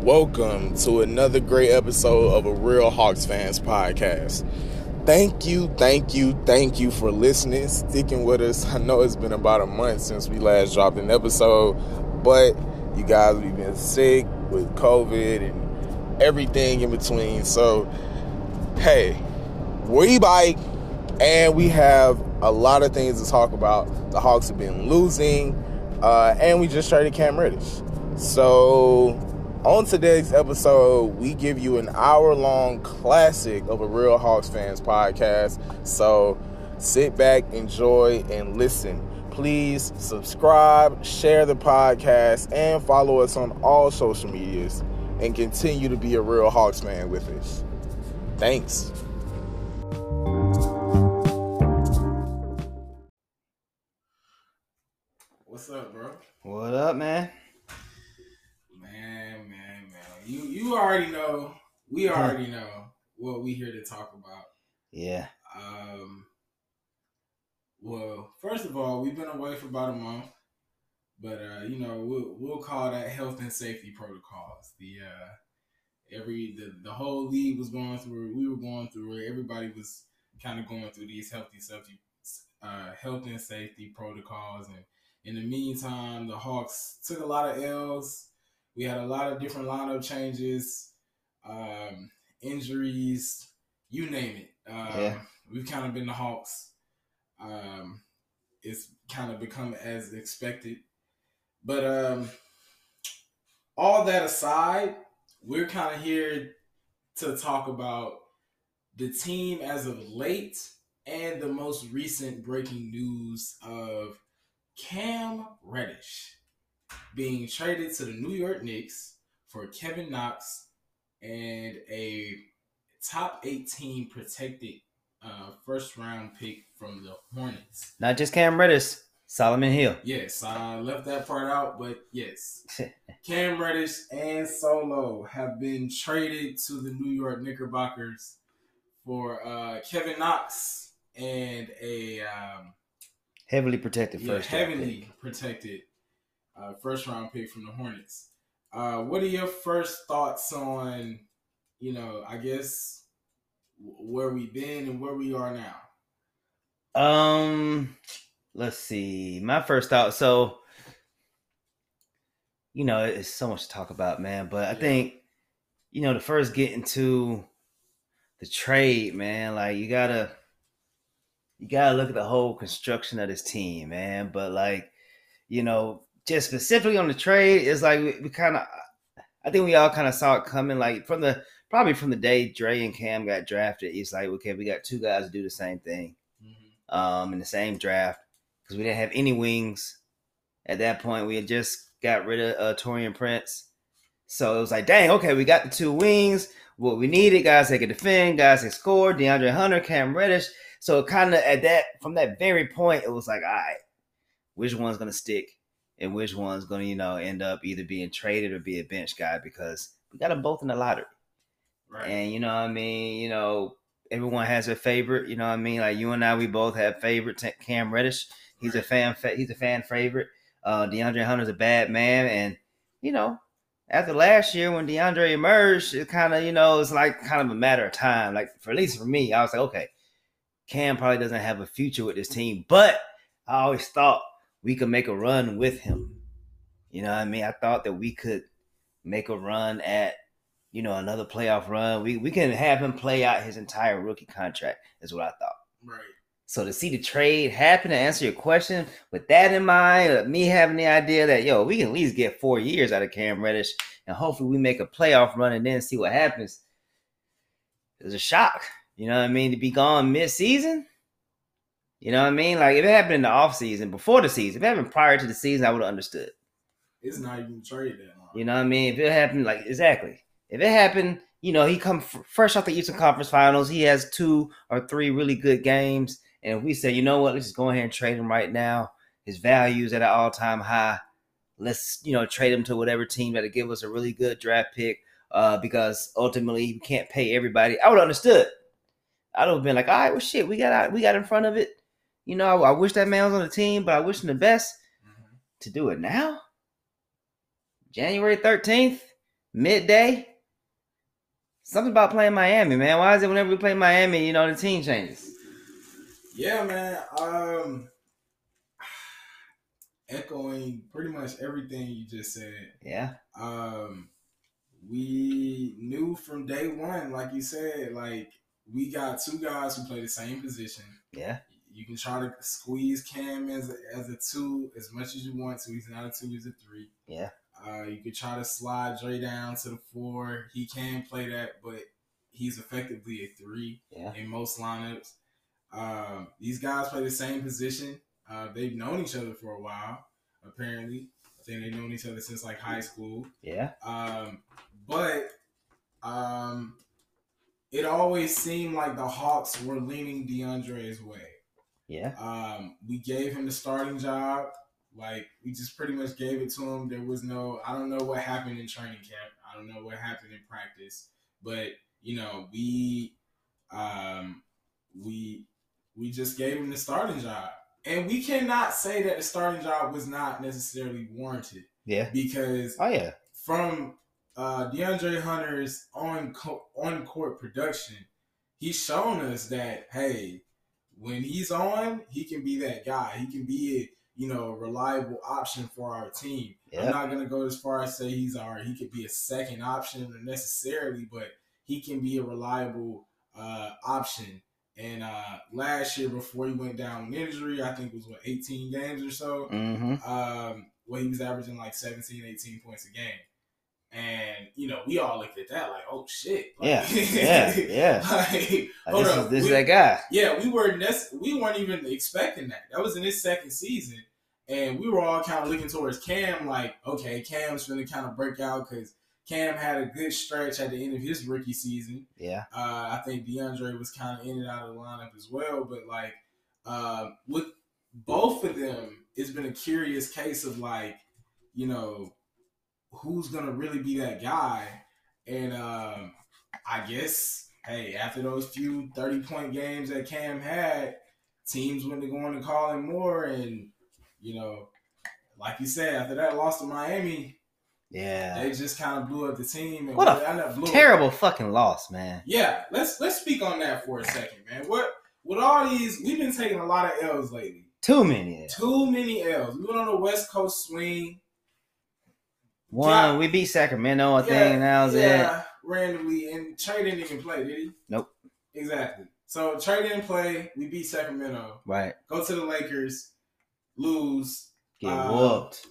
welcome to another great episode of a Real Hawks Fans podcast. Thank you for listening, sticking with us. I know it's been about a month since we last dropped an episode, but you guys, we've been sick with COVID and everything in between. So, hey, we bike, and we have a lot of things to talk about. The Hawks have been losing, and we just traded Cam Reddish. So, on today's episode, we give you an hour-long classic of a Real Hawks Fans podcast. So sit back, enjoy, and listen. Please subscribe, share the podcast, and follow us on all social medias. And continue to be a Real Hawks fan with us. Thanks. What's up, bro? What up, man? Man. You already know. We already know what we here to talk about. Yeah. Well, first of all, we've been away for about a month, but we'll call that health and safety protocols. The whole league was going through it. We were going through it. Everybody was kind of going through these health and safety protocols, and in the meantime, the Hawks took a lot of L's. We had a lot of different lineup changes, injuries, you name it. We've kind of been the Hawks. It's kind of become as expected. But all that aside, we're kind of here to talk about the team as of late and the most recent breaking news of Cam Reddish being traded to the New York Knicks for Kevin Knox and a top 18 protected first round pick from the Hornets. Not just Cam Reddish, Solomon Hill. Yes, I left that part out, but yes. Cam Reddish and Solo have been traded to the New York Knickerbockers for Kevin Knox and a heavily protected first round pick from the Hornets. What are your first thoughts on, I guess, where we've been and where we are now? Let's see. My first thought. So, it's so much to talk about, man. But I think, to first get into the trade, man, like you gotta look at the whole construction of this team, man. But just specifically on the trade, it's like we kind of, I think we all kind of saw it coming, like from the day Dre and Cam got drafted. It's like, okay, we got two guys to do the same thing, in the same draft, because we didn't have any wings at that point. We had just got rid of Taurean Prince, so it was like, dang, okay, we got the two wings. What we needed, guys that could defend, guys that score, DeAndre Hunter, Cam Reddish. So kind of from that very point, it was like, all right, which one's gonna stick? And which one's going to, end up either being traded or be a bench guy, because we got them both in the lottery. Right. And, everyone has their favorite. Like you and I, we both have favorite. Cam Reddish, he's a fan favorite. DeAndre Hunter's a bad man. And, after last year when DeAndre emerged, it kind of, it's like kind of a matter of time. Like, at least for me, I was like, okay, Cam probably doesn't have a future with this team. But I always thought we could make a run with him. I thought that we could make a run at, another playoff run. We can have him play out his entire rookie contract, is what I thought. Right. So to see the trade happen, to answer your question, with that in mind, me having the idea that, we can at least get 4 years out of Cam Reddish, and hopefully we make a playoff run and then see what happens. It was a shock, to be gone mid-season. Like, if it happened in the offseason, before the season, if it happened prior to the season, I would have understood. It's not even traded that If long. it happened, exactly. If it happened, he come fresh off the Eastern Conference Finals, he has 2 or 3 really good games, and if we say, let's just go ahead and trade him right now. His value is at an all-time high. Let's, trade him to whatever team that'll give us a really good draft pick, because ultimately we can't pay everybody. I would have understood. I would have been like, all right, well, shit, we got in front of it. I wish that man was on the team, but I wish him the best. To do it now, January 13th, midday. Something about playing Miami, man. Why is it whenever we play Miami, the team changes? Yeah, man. Echoing pretty much everything you just said. Yeah. We knew from day one, like you said, like we got two guys who play the same position. Yeah. You can try to squeeze Cam as a 2 as much as you want to. He's not a 2, he's a 3. Yeah. You could try to slide Dre down to the 4. He can play that, but he's effectively a 3 in most lineups. These guys play the same position. They've known each other for a while, apparently. I think they've known each other since like high school. Yeah. But it always seemed like the Hawks were leaning DeAndre's way. Yeah. We gave him the starting job. Like, we just pretty much gave it to him. There was I don't know what happened in training camp. I don't know what happened in practice. But, we just gave him the starting job. And we cannot say that the starting job was not necessarily warranted. Yeah. Because from DeAndre Hunter's on-court production, he's shown us that, hey, when he's on, he can be that guy. He can be a reliable option for our team. Yep. I'm not going to go as far as say he could be a second option necessarily, but he can be a reliable option. And last year, before he went down with injury, I think it was 18 games or so. Mm-hmm. He was averaging like 17, 18 points a game. And, we all looked at that like, oh, shit. Like, yeah. Like, this is that guy. Yeah, we weren't even expecting that. That was in his second season. And we were all kind of looking towards Cam like, okay, Cam's going to kind of break out because Cam had a good stretch at the end of his rookie season. Yeah. I think DeAndre was kind of in and out of the lineup as well. But, like, with both of them, it's been a curious case of, like, who's going to really be that guy. And I guess, hey, after those few 30-point games that Cam had, teams went to going to call him more. And, like you said, after that loss to Miami, they just kind of blew up the team. And what a terrible fucking loss, man. Yeah, let's speak on that for a second, man. With all these, we've been taking a lot of L's lately. Too many L's. We went on a West Coast swing. We beat Sacramento, I think, and that was it. Randomly. And Trey didn't even play, did he? Nope. Exactly. So Trey didn't play. We beat Sacramento. Right. Go to the Lakers. Lose. Get whooped.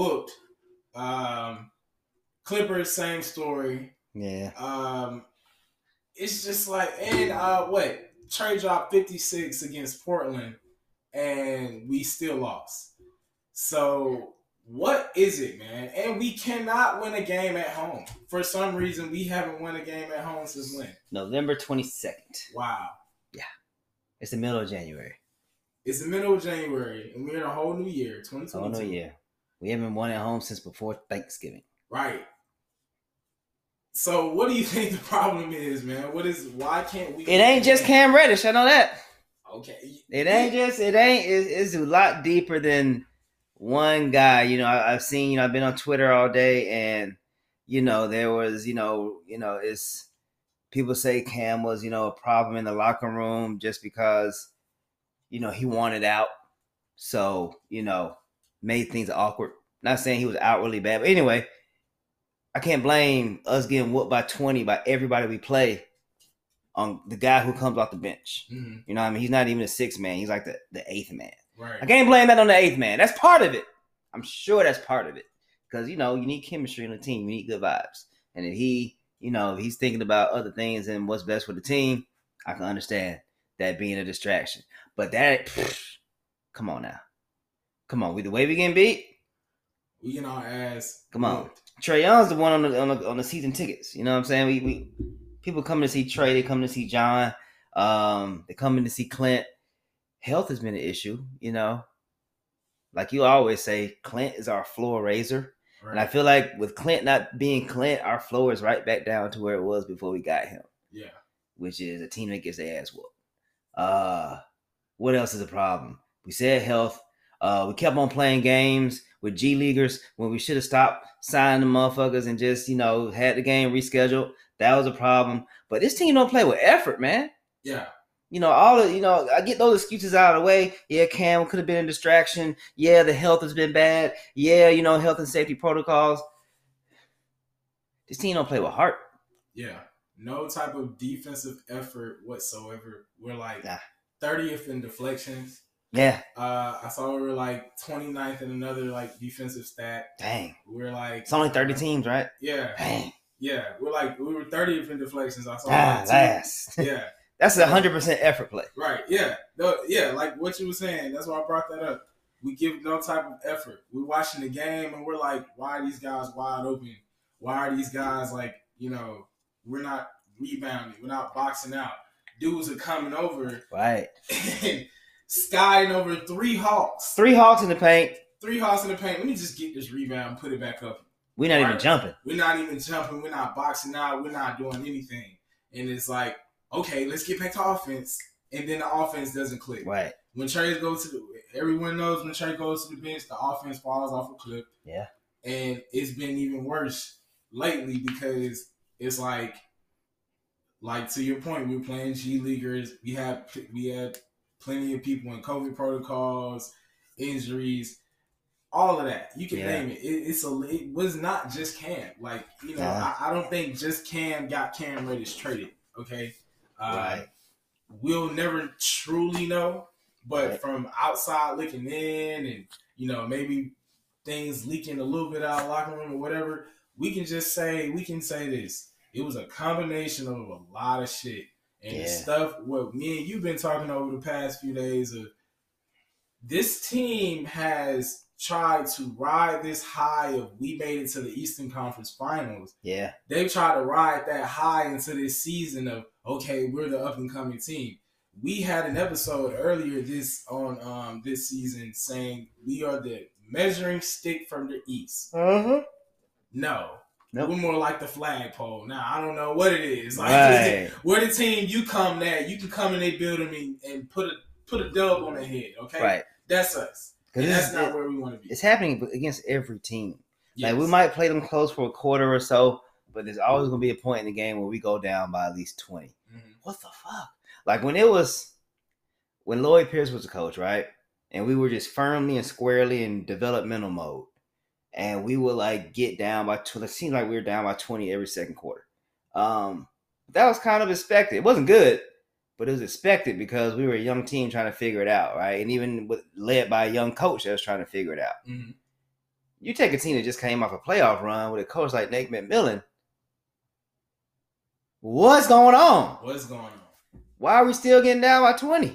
Clippers, same story. Yeah. It's just like, and Trey dropped 56 against Portland, and we still lost. So what is it, man? And we cannot win a game at home. For some reason, we haven't won a game at home since when? November 22nd. Wow. Yeah. It's the middle of January. It's the middle of January, and we're in a whole new year, 2022. Whole new year. We haven't won at home since before Thanksgiving. Right. So what do you think the problem is, man? Why can't we? It ain't just Cam Reddish. I know that. Okay. It's a lot deeper than one guy. I've seen, I've been on Twitter all day, and, there was, it's people say Cam was, a problem in the locker room just because, he wanted out. So, made things awkward. Not saying he was outwardly bad, but anyway, I can't blame us getting whooped by 20 by everybody we play on the guy who comes off the bench. Mm-hmm. You know what I mean? He's not even a sixth man. He's like the eighth man. Right. I can't blame that on the eighth man. That's part of it. I'm sure that's part of it. Because, you need chemistry in the team. You need good vibes. And if he's thinking about other things and what's best for the team, I can understand that being a distraction. But come on now. Come on. The way we getting beat, we getting our ass. Come on. Trae Young's the one on the season tickets. You know what I'm saying? We people coming to see Trae, they come to see John, they coming to see Clint. Health has been an issue, Like you always say, Clint is our floor raiser. Right. And I feel like with Clint not being Clint, our floor is right back down to where it was before we got him. Yeah. Which is a team that gets their ass whooped. What else is a problem? We said health. We kept on playing games with G Leaguers when we should have stopped signing the motherfuckers and just, had the game rescheduled. That was a problem. But this team don't play with effort, man. Yeah. I get those excuses out of the way. Yeah, Cam could have been a distraction. Yeah, the health has been bad. Yeah, health and safety protocols. This team don't play with heart. Yeah. No type of defensive effort whatsoever. We're like 30th in deflections. Yeah. I saw we were like 29th in another like defensive stat. Dang. We're like it's only 30 teams, right? Yeah. Dang. Yeah. We were 30th in deflections. I saw last. Yeah. That's 100% effort play. Right. Yeah. Yeah. Like what you were saying. That's why I brought that up. We give no type of effort. We're watching the game and we're like, why are these guys wide open? Why are these guys like, we're not rebounding. We're not boxing out. Dudes are coming over. Right. And skying over 3 Hawks. 3 Hawks in the paint. 3 Hawks in the paint. Let me just get this rebound and put it back up. We're not even jumping. We're not even jumping. We're not boxing out. We're not doing anything. And it's like, okay, let's get back to offense. And then the offense doesn't click. Right. When Trey goes everyone knows when Trey goes to the bench, the offense falls off a cliff. Yeah. And it's been even worse lately because it's like to your point, we're playing G Leaguers. We had plenty of people in COVID protocols, injuries, all of that. You can name it. It was not just Cam. Like, I don't think just Cam got Cam Reddish traded. Okay. Right. We'll never truly know, but from outside looking in and, maybe things leaking a little bit out of the locker room or whatever, we can say this. It was a combination of a lot of shit. And the stuff what me and you've been talking over the past few days of this team has tried to ride this high of we made it to the Eastern Conference Finals. Yeah. They've tried to ride that high into this season of, okay, we're the up-and-coming team. We had an episode earlier this season saying we are the measuring stick from the East. Uh-huh. No. Nope. We're more like the flagpole. Now, I don't know what it is. Like, we're the team you come at. You can come in their building and put a dub on their head, okay? Right. That's us. And that's not where we want to be. It's happening against every team. Yes. Like, we might play them close for a quarter or so, but there's always going to be a point in the game where we go down by at least 20. Mm-hmm. What the fuck? Like, when Lloyd Pierce was the coach, right? And we were just firmly and squarely in developmental mode. And we would like get down by 20. It seemed like we were down by 20 every second quarter. That was kind of expected. It wasn't good, but it was expected because we were a young team trying to figure it out, right? And even led by a young coach that was trying to figure it out. Mm-hmm. You take a team that just came off a playoff run with a coach like Nate McMillan. What's going on? What's going on? Why are we still getting down by 20?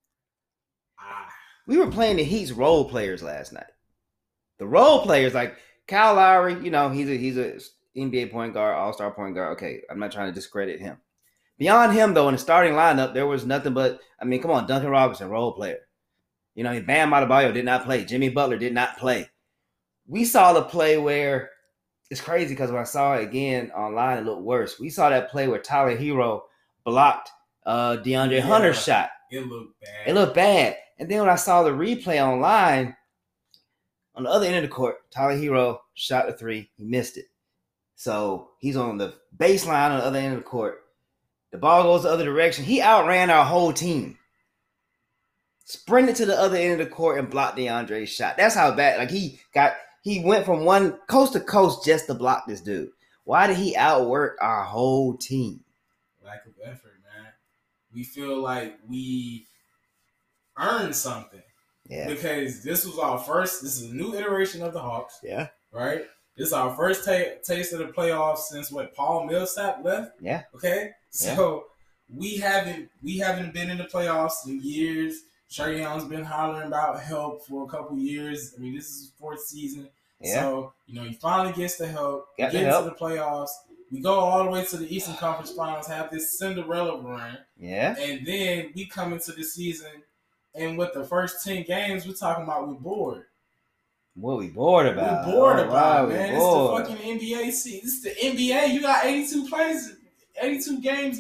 We were playing the Heat's role players last night. The role players, like Kyle Lowry, he's a NBA point guard, all-star point guard. Okay, I'm not trying to discredit him. Beyond him, though, in the starting lineup, there was nothing but, come on, Duncan Robinson, role player. Bam Adebayo did not play. Jimmy Butler did not play. We saw the play where, it's crazy because when I saw it again online, it looked worse. We saw that play where Tyler Hero blocked DeAndre Hunter's shot. It looked bad. And then when I saw the replay online, on the other end of the court, Tyler Hero shot the 3. He missed it. So he's on the baseline on the other end of the court. The ball goes the other direction. He outran our whole team. Sprinted to the other end of the court and blocked DeAndre's shot. That's how bad. Like he went from one coast to coast just to block this dude. Why did he outwork our whole team? Lack of effort, man. We feel like we earned something. Yeah. Because this is a new iteration of the Hawks. Yeah. Right? This is our first taste of the playoffs since Paul Millsap left. Yeah. Okay? So we haven't been in the playoffs in years. Trae Young's been hollering about help for a couple years. This is his 4th season. Yeah. So, he finally gets the help. Get into the playoffs. We go all the way to the Eastern Conference Finals, have this Cinderella run. Yeah. And then we come into the season. And with the first 10 games, we're talking about we're bored. What we bored about? We're bored about, man. It's the fucking NBA. See, this is the NBA. You got 82 games to get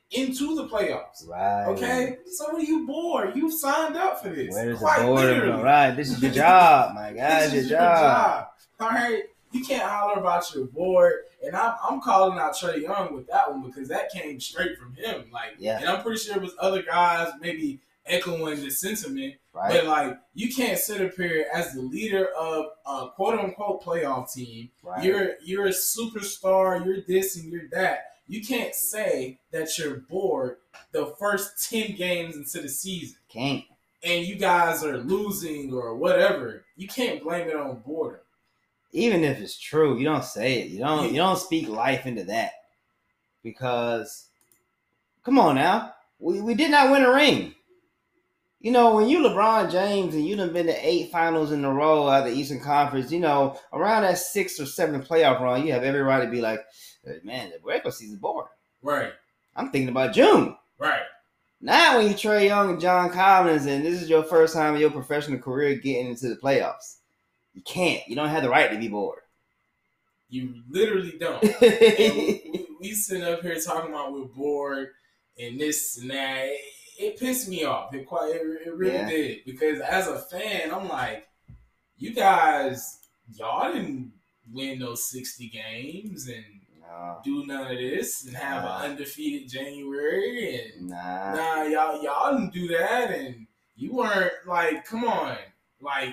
into the playoffs. Right. Okay? Some of you bored. You've signed up for this. Where does the Quite boredom literally. go? Right. This is your job, my God. This It's is your your job. job. All right? You can't holler about your board. And I'm calling out Trae Young with that one because that came straight from him. Like, Yeah. And I'm pretty sure it was other guys maybe echoing the sentiment. Right. But, like, you can't sit up here as the leader of a quote-unquote playoff team. Right. You're a superstar. You're this and you're that. You can't say that you're bored the first 10 games into the season. Can't. And you guys are losing or whatever. You can't blame it on boredom. Even if it's true, you don't say it. You don't speak life into that. Because, come on now. We did not win a ring. You know, when you LeBron James and you done been to 8 finals in a row out of the Eastern Conference, you know, around that 6 or 7 playoff run, you have every right to be like, man, the regular season's boring. Right. I'm thinking about June. Right. Now when you Trae Young and John Collins and this is your first time in your professional career getting into the playoffs, you can't. You don't have the right to be bored. You literally don't. we sitting up here talking about we're bored and this and that. It pissed me off. It really did. Because as a fan, I'm like, you guys, y'all didn't win those 60 games and do none of this and have an undefeated January and y'all didn't do that and you weren't like, come on, like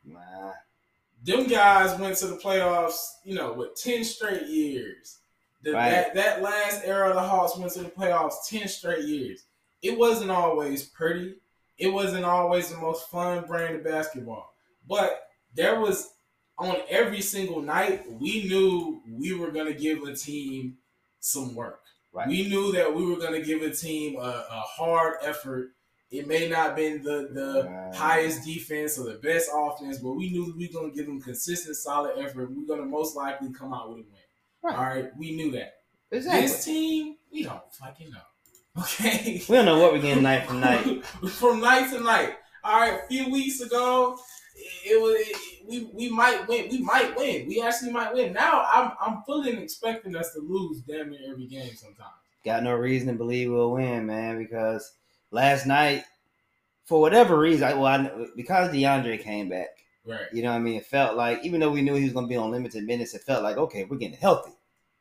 them guys went to the playoffs, you know, with 10 straight years. That last era of the Hawks went to the playoffs 10 straight years. It wasn't always pretty. It wasn't always the most fun brand of basketball. But there was, on every single night, we knew we were going to give a team some work. Right. We knew that we were going to give a team a hard effort. It may not have been the highest defense or the best offense, but we knew we were going to give them consistent, solid effort. We're going to most likely come out with a win. Right. All right? We knew that. Exactly. This team, we don't fucking know. Okay. We don't know what we're getting night from night. From night to night. All right, a few weeks ago, we might win. We might win. We actually might win. Now I'm fully expecting us to lose damn near every game sometimes. Got no reason to believe we'll win, man, because last night, for whatever reason, because DeAndre came back. Right. You know what I mean? It felt like, even though we knew he was going to be on limited minutes, it felt like, okay, we're getting healthy.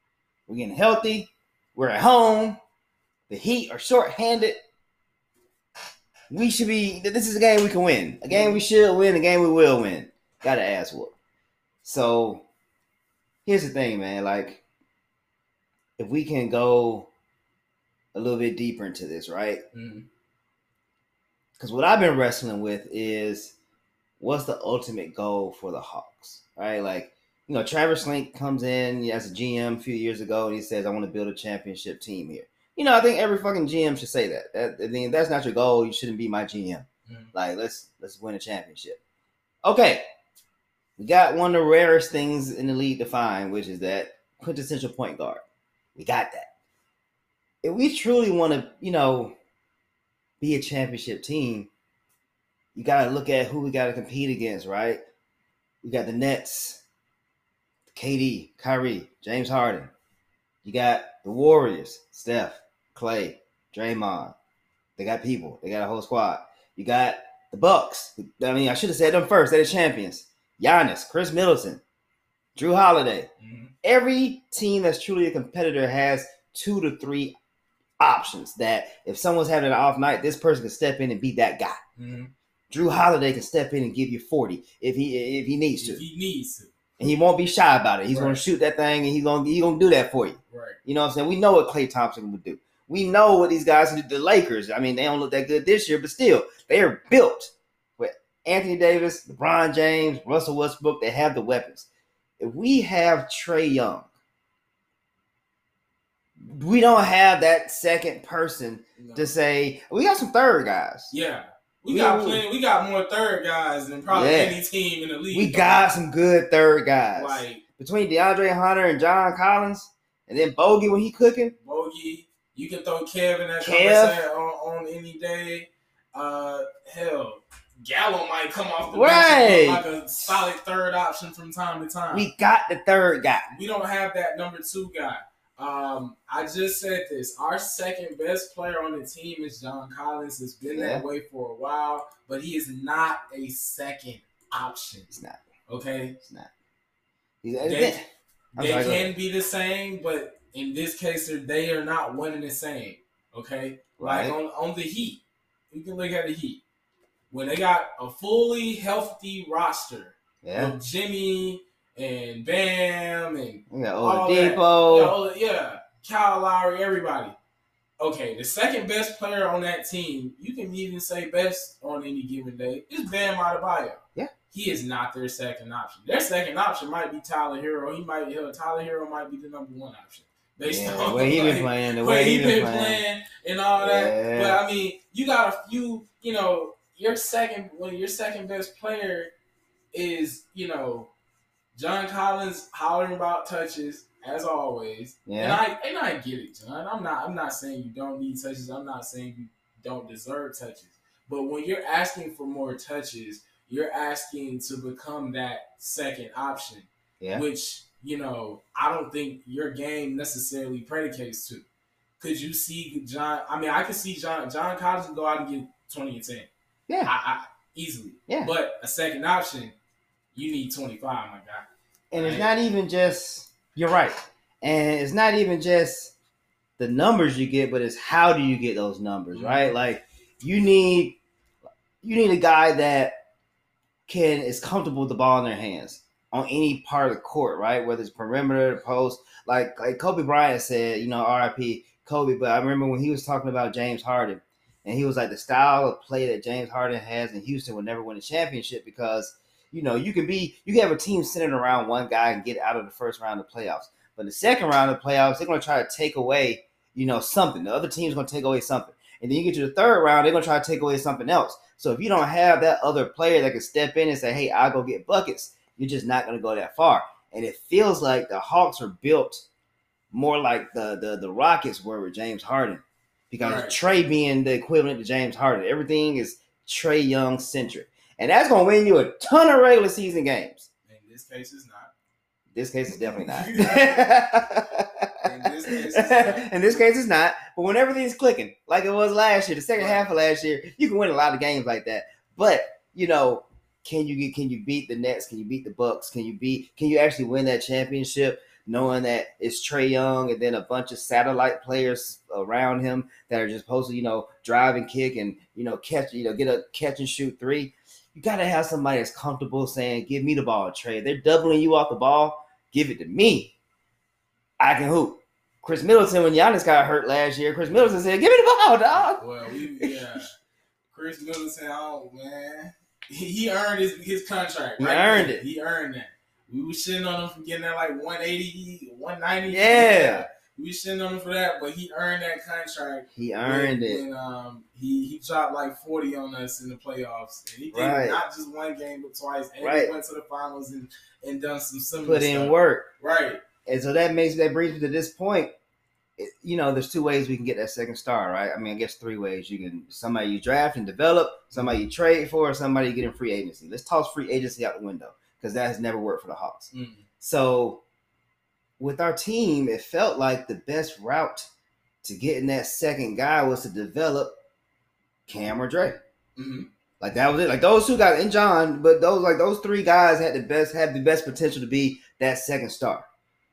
We're at home. The Heat are short-handed. This is a game we can win. A game we should win. A game we will win. Got to ass whoop. So, here's the thing, man. Like, if we can go a little bit deeper into this, right? Because what I've been wrestling with is, what's the ultimate goal for the Hawks, right? Like, you know, Travis Link comes in as a GM a few years ago, and he says, I want to build a championship team here. You know, I think every fucking GM should say that. I mean, if that's not your goal, you shouldn't be my GM. Like, let's win a championship. Okay. We got one of the rarest things in the league to find, which is that quintessential point guard. We got that. If we truly want to, you know, be a championship team, you got to look at who we got to compete against, right? We got the Nets, KD, Kyrie, James Harden. You got the Warriors, Steph, Clay, Draymond. They got people. They got a whole squad. You got the Bucks. I mean, I should have said them first. They're the champions. Giannis, Chris Middleton, Drew Holiday. Every team that's truly a competitor has 2 to 3 options that if someone's having an off night, this person can step in and be that guy. Drew Holiday can step in and give you 40 if he needs to. If he needs to. And he won't be shy about it. He's going to shoot that thing, and he's going to do that for you. Right. You know what I'm saying? We know what Klay Thompson would do. We know what these guys do. The Lakers, I mean, they don't look that good this year, but still, they are built with Anthony Davis, LeBron James, Russell Westbrook. They have the weapons. If we have Trae Young, we don't have that second person to say, we got some third guys. Yeah. We got plenty. We got more third guys than probably any team in the league. We got some good third guys. Like between DeAndre Hunter and John Collins, and then Bogey when he cooking. Bogey, you can throw Kevin at on any day. Hell, Gallo might come off the bench like a solid third option from time to time. We got the third guy. We don't have that number 2 guy. I just said this. Our second best player on the team is John Collins. It's been that way for a while, but he is not a second option. He's not. Okay? He's not. They can be the same, but in this case, they are not one and the same. Okay? Right. Like on the Heat. You can look at the Heat. When they got a fully healthy roster with Jimmy and Bam and Oladipo. Kyle Lowry, everybody. Okay, the second best player on that team, you can even say best on any given day, is Bam Adebayo. Yeah. He is not their second option. Their second option might be Tyler Hero. Tyler Hero might be the number one option. Based on the way he's been playing, and all that. But I mean, you got a few, your second best player is, John Collins hollering about touches as always. Yeah. And I get it, John. I'm not saying you don't need touches. I'm not saying you don't deserve touches. But when you're asking for more touches, you're asking to become that second option, which, I don't think your game necessarily predicates to. Could you see John? I mean, I could see John Collins can go out and get 20 and 10. Yeah. I easily. Yeah. But a second option, you need 25, my guy. And it's not even just, you're right. And it's not even just the numbers you get, but it's how do you get those numbers, right? Like, you need a guy that is comfortable with the ball in their hands on any part of the court, right? Whether it's perimeter, the post. Like Kobe Bryant said, RIP Kobe, but I remember when he was talking about James Harden, and he was like, the style of play that James Harden has in Houston would never win a championship because, you can have a team centered around one guy and get out of the first round of the playoffs. But the second round of the playoffs, they're going to try to take away, something. The other team's going to take away something. And then you get to the third round, they're going to try to take away something else. So if you don't have that other player that can step in and say, hey, I'll go get buckets, you're just not going to go that far. And it feels like the Hawks are built more like the Rockets were with James Harden. Because Trae being the equivalent to James Harden. Everything is Trae Young centric. And that's going to win you a ton of regular season games. In this case, it's not. This case is definitely not. In this case, it's not. But when everything's clicking, like it was last year, the second half of last year, you can win a lot of games like that. But, can you beat the Nets? Can you beat the Bucks? Can you actually win that championship knowing that it's Trae Young and then a bunch of satellite players around him that are just supposed to, drive and kick and, catch, get a catch and shoot three? You got to have somebody that's comfortable saying, give me the ball, Trae. They're doubling you off the ball. Give it to me. I can hoop. Chris Middleton, when Giannis got hurt last year, Chris Middleton said, give me the ball, dog. Well, Chris Middleton, man. He earned his contract. He earned it. He earned that. We were shitting on him for getting that 180, 190. Yeah. We shitting on him for that, but he earned that contract. He earned it. When he dropped 40 on us in the playoffs. And he did not just one game, but twice. And he went to the finals and done some similar stuff. Put in stuff. work. Right. And so that brings me to this point. There's two ways we can get that second star, right? I mean, I guess three ways. Somebody you draft and develop, somebody you trade for, somebody you get in free agency. Let's toss free agency out the window because that has never worked for the Hawks. Mm-hmm. So with our team, it felt like the best route to getting that second guy was to develop Cam or Dre. Mm-hmm. Like that was it. Like those two guys and John, but those three guys had the best potential to be that second star.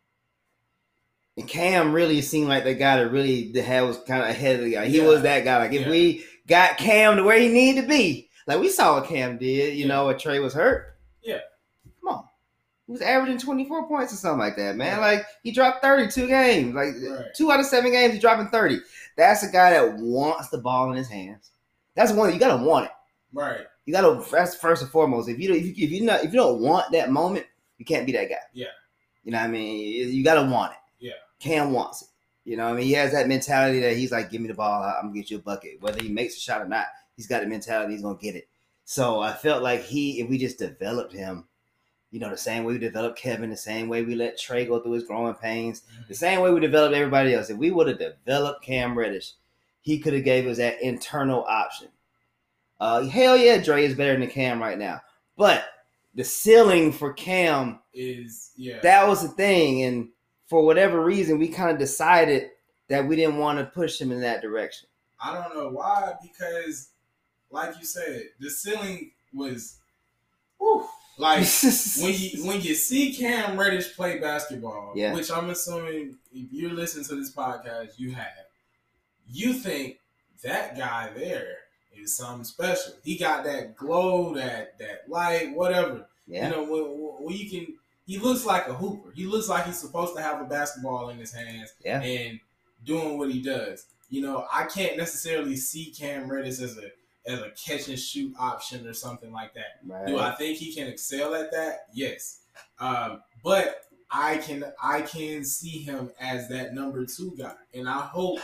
And Cam really seemed like the guy that really was kind of ahead of the guy. He was that guy. Like if we got Cam to where he needed to be, like we saw what Cam did, when Trae was hurt. Yeah. Come on. He was averaging 24 points or something like that, man. Like he dropped 32 games. Like 2 out of 7 games, he's dropping 30. That's a guy that wants the ball in his hands. That's one you gotta want it. Right. You gotta. That's first and foremost. If you don't want that moment, you can't be that guy. Yeah. You know what I mean? You gotta want it. Yeah. Cam wants it. You know what I mean? He has that mentality that he's like, give me the ball, I'm going to get you a bucket. Whether he makes a shot or not, he's got the mentality he's going to get it. So I felt like if we just developed him, the same way we developed Kevin, the same way we let Trae go through his growing pains, the same way we developed everybody else. If we would have developed Cam Reddish, he could have gave us that internal option. Hell yeah, Dre is better than Cam right now. But the ceiling for Cam is, that was the thing. And for whatever reason, we kind of decided that we didn't want to push him in that direction. I don't know why, because like you said, the ceiling was like when you see Cam Reddish play basketball, which I'm assuming if you're listening to this podcast, you think that guy there is something special. He got that glow, that light, whatever. Yeah. You know, when you can, he looks like a hooper. He looks like he's supposed to have a basketball in his hands and doing what he does. You know, I can't necessarily see Cam Reddish as a catch and shoot option or something like that. Right. Do I think he can excel at that? Yes. But I can see him as that number 2 guy. And I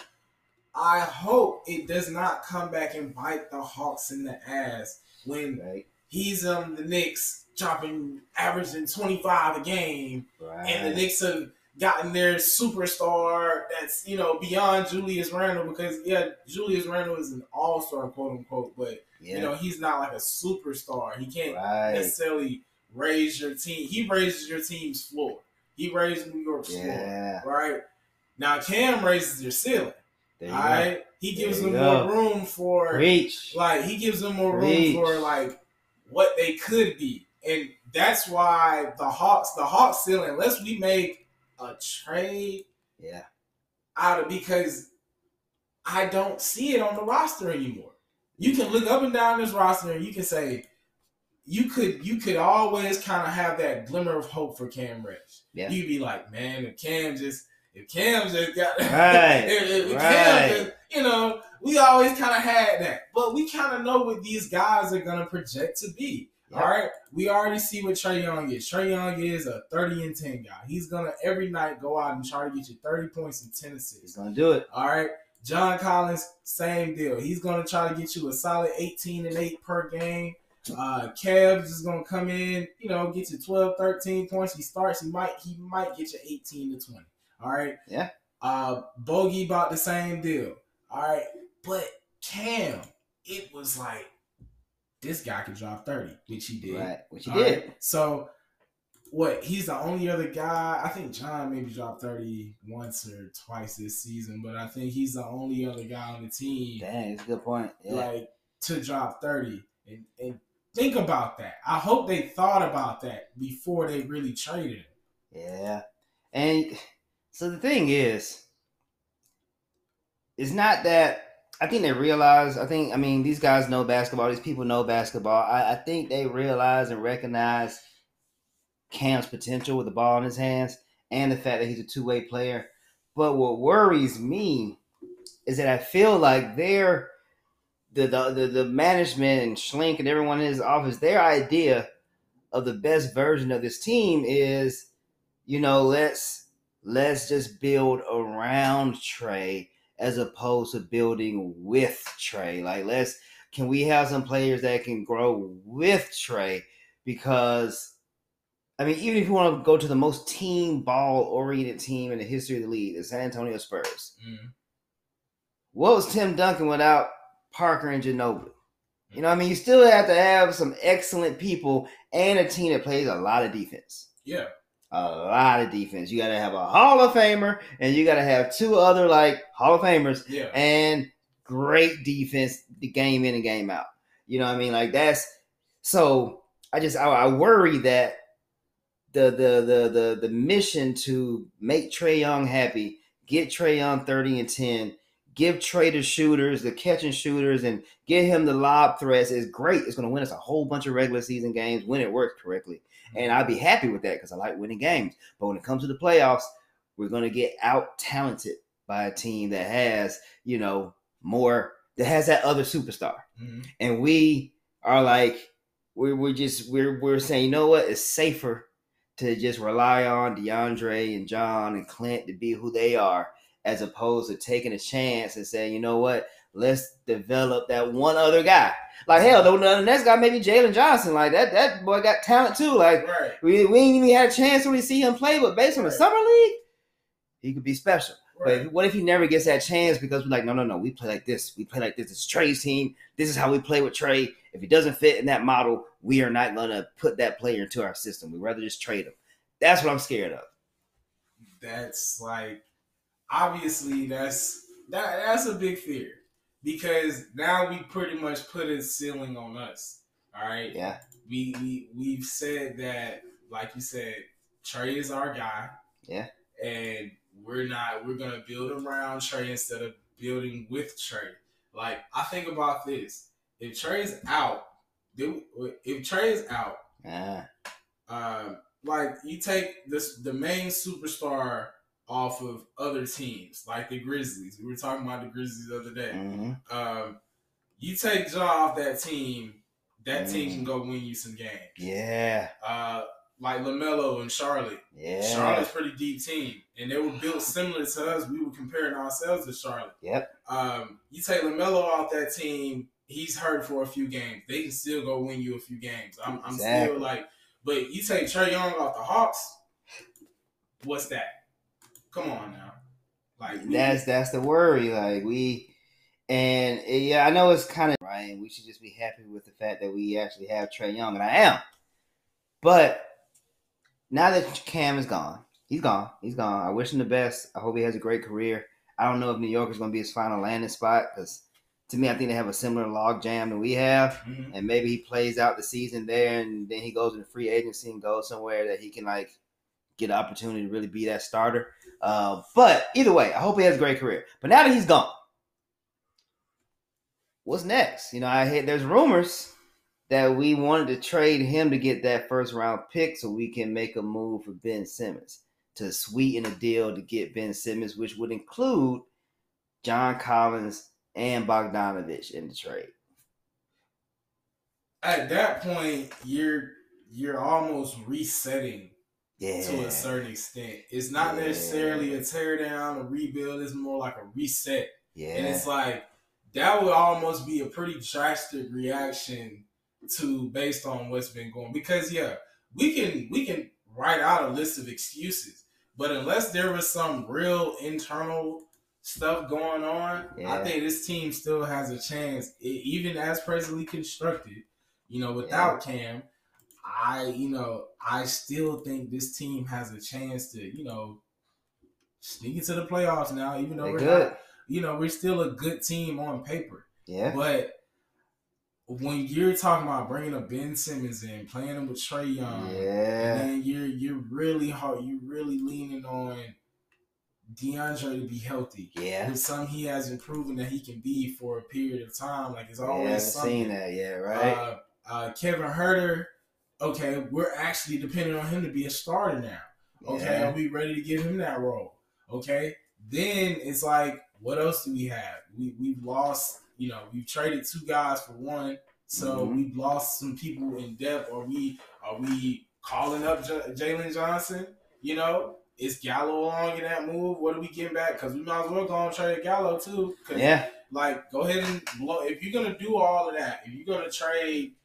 hope it does not come back and bite the Hawks in the ass when he's the Knicks averaging 25 a game, and the Knicks have gotten their superstar that's, you know, beyond Julius Randle, because Julius Randle is an all-star, quote unquote, but you know, he's not like a superstar. He can't necessarily raise your team. He raises your team's floor. He raised New York's floor. Right? Now Cam raises your ceiling. All right? He gives them more room for he gives them more room for like what they could be. And that's why the Hawks ceiling, unless we make a trade out of, because I don't see it on the roster anymore. You can look up and down this roster and you can say you could always kind of have that glimmer of hope for Cam Reddish. Yeah. You'd be like, man, if Cam just got Cam just, you know, we always kind of had that. But we kind of know what these guys are gonna project to be. All right, we already see what Trae Young is. Trae Young is a 30-10 guy. He's gonna every night go out and try to get you 30 points and 10 assists. He's gonna do it. All right, John Collins, same deal. He's gonna try to get you a solid 18 and 8 per game. Kev is gonna come in, you know, get you 12, 13 points. He might get you 18 to 20. All right. Yeah. Bogey about the same deal. All right, but Cam, it was like, this guy could drop 30, which he did. Right, which he did. Right. So, he's the only other guy. I think John maybe dropped 30 once or twice this season, but I think he's the only other guy on the team. Dang, that's a good point. Yeah. Like, to drop 30. And think about that. I hope they thought about that before they really traded him. Yeah. And so the thing is, it's not that. I think they realize, these guys know basketball. These people know basketball. I think they realize and recognize Cam's potential with the ball in his hands and the fact that he's a two-way player. But what worries me is that I feel like the management and Schlink and everyone in his office, their idea of the best version of this team is, you know, let's just build around Trae as opposed to building with Trae. Like, can we have some players that can grow with Trae? Because, even if you want to go to the most team ball-oriented team in the history of the league, the San Antonio Spurs. Mm-hmm. What was Tim Duncan without Parker and Ginobili? You know what I mean? You still have to have some excellent people and a team that plays a lot of defense. Yeah. A lot of defense. You got to have a Hall of Famer, and you got to have two other Hall of Famers, and great defense, the game in and game out. You know what I mean? Like, that's so. I worry that the mission to make Trae Young happy, get Trae Young 30 and 10, give Trae the shooters, the catch and shooters, and get him the lob threats is great. It's going to win us a whole bunch of regular season games when it works correctly. And I'd be happy with that because I like winning games. But when it comes to the playoffs, we're going to get out-talented by a team that has, that has that other superstar. Mm-hmm. And we are we're saying, you know what? It's safer to just rely on DeAndre and John and Clint to be who they are, as opposed to taking a chance and saying, you know what? Let's develop that one other guy. Like, hell, the next guy may be Jalen Johnson. Like, that boy got talent too. Like, we ain't even had a chance to really see him play, but based on the summer league, he could be special. Right. But what if he never gets that chance because we're like, no, we play like this. We play like this. It's Trae's team. This is how we play with Trae. If he doesn't fit in that model, we are not going to put that player into our system. We'd rather just trade him. That's what I'm scared of. that's like obviously that's a big fear because now we pretty much put a ceiling on us. All right. Yeah. We've said that, like you said, Trey is our guy. Yeah. And we're gonna build around Trey instead of building with Trey. Like, I think about this. If Trey's out, like you take the main superstar off of other teams, like the Grizzlies. We were talking about the Grizzlies the other day. Mm-hmm. You take Ja off that team team can go win you some games. Yeah. Like LaMelo and Charlotte. Yeah. Charlotte's a pretty deep team. And they were built similar to us. We were comparing ourselves to Charlotte. Yep. You take LaMelo off that team, he's hurt for a few games. They can still go win you a few games. I'm still like, but you take Trae Young off the Hawks, what's that? Come on now. Like that's the worry. Like I know it's kind of right, and we should just be happy with the fact that we actually have Trae Young, and I am. But now that Cam is gone, he's gone. I wish him the best. I hope he has a great career. I don't know if New York is going to be his final landing spot because, to me, I think they have a similar log jam that we have, and maybe he plays out the season there, and then he goes into free agency and goes somewhere that he can like get an opportunity to really be that starter. But either way, I hope he has a great career. But now that he's gone, what's next? There's rumors that we wanted to trade him to get that first round pick so we can make a move for Ben Simmons to sweeten a deal to get Ben Simmons, which would include John Collins and Bogdanovich in the trade. At that point, you're almost resetting to a certain extent. It's not necessarily a tear down, a rebuild. It's more like a reset. Yeah. And it's like that would almost be a pretty drastic reaction based on what's been going. Because we can write out a list of excuses, but unless there was some real internal stuff going on, I think this team still has a chance, even as presently constructed. Without Cam, I still think this team has a chance to sneak into the playoffs now, even though we're still a good team on paper. Yeah, but when you're talking about bringing up Ben Simmons in, playing him with Trae Young, and then you're really hard, you're really leaning on DeAndre to be healthy. Yeah, with some he hasn't proven that he can be for a period of time. Like it's always I haven't something. Seen that, right? Kevin Huerter. Okay, we're actually depending on him to be a starter now. Okay, are we ready to give him that role? Okay, then it's like, what else do we have? We've lost. We've traded 2 guys for 1, so we've lost some people in depth. Are we calling up Jalen Johnson? Is Gallo along in that move? What are we getting back? Because we might as well go and trade Gallo too. Like, go ahead and blow. If you're gonna do all of that, if you're gonna trade,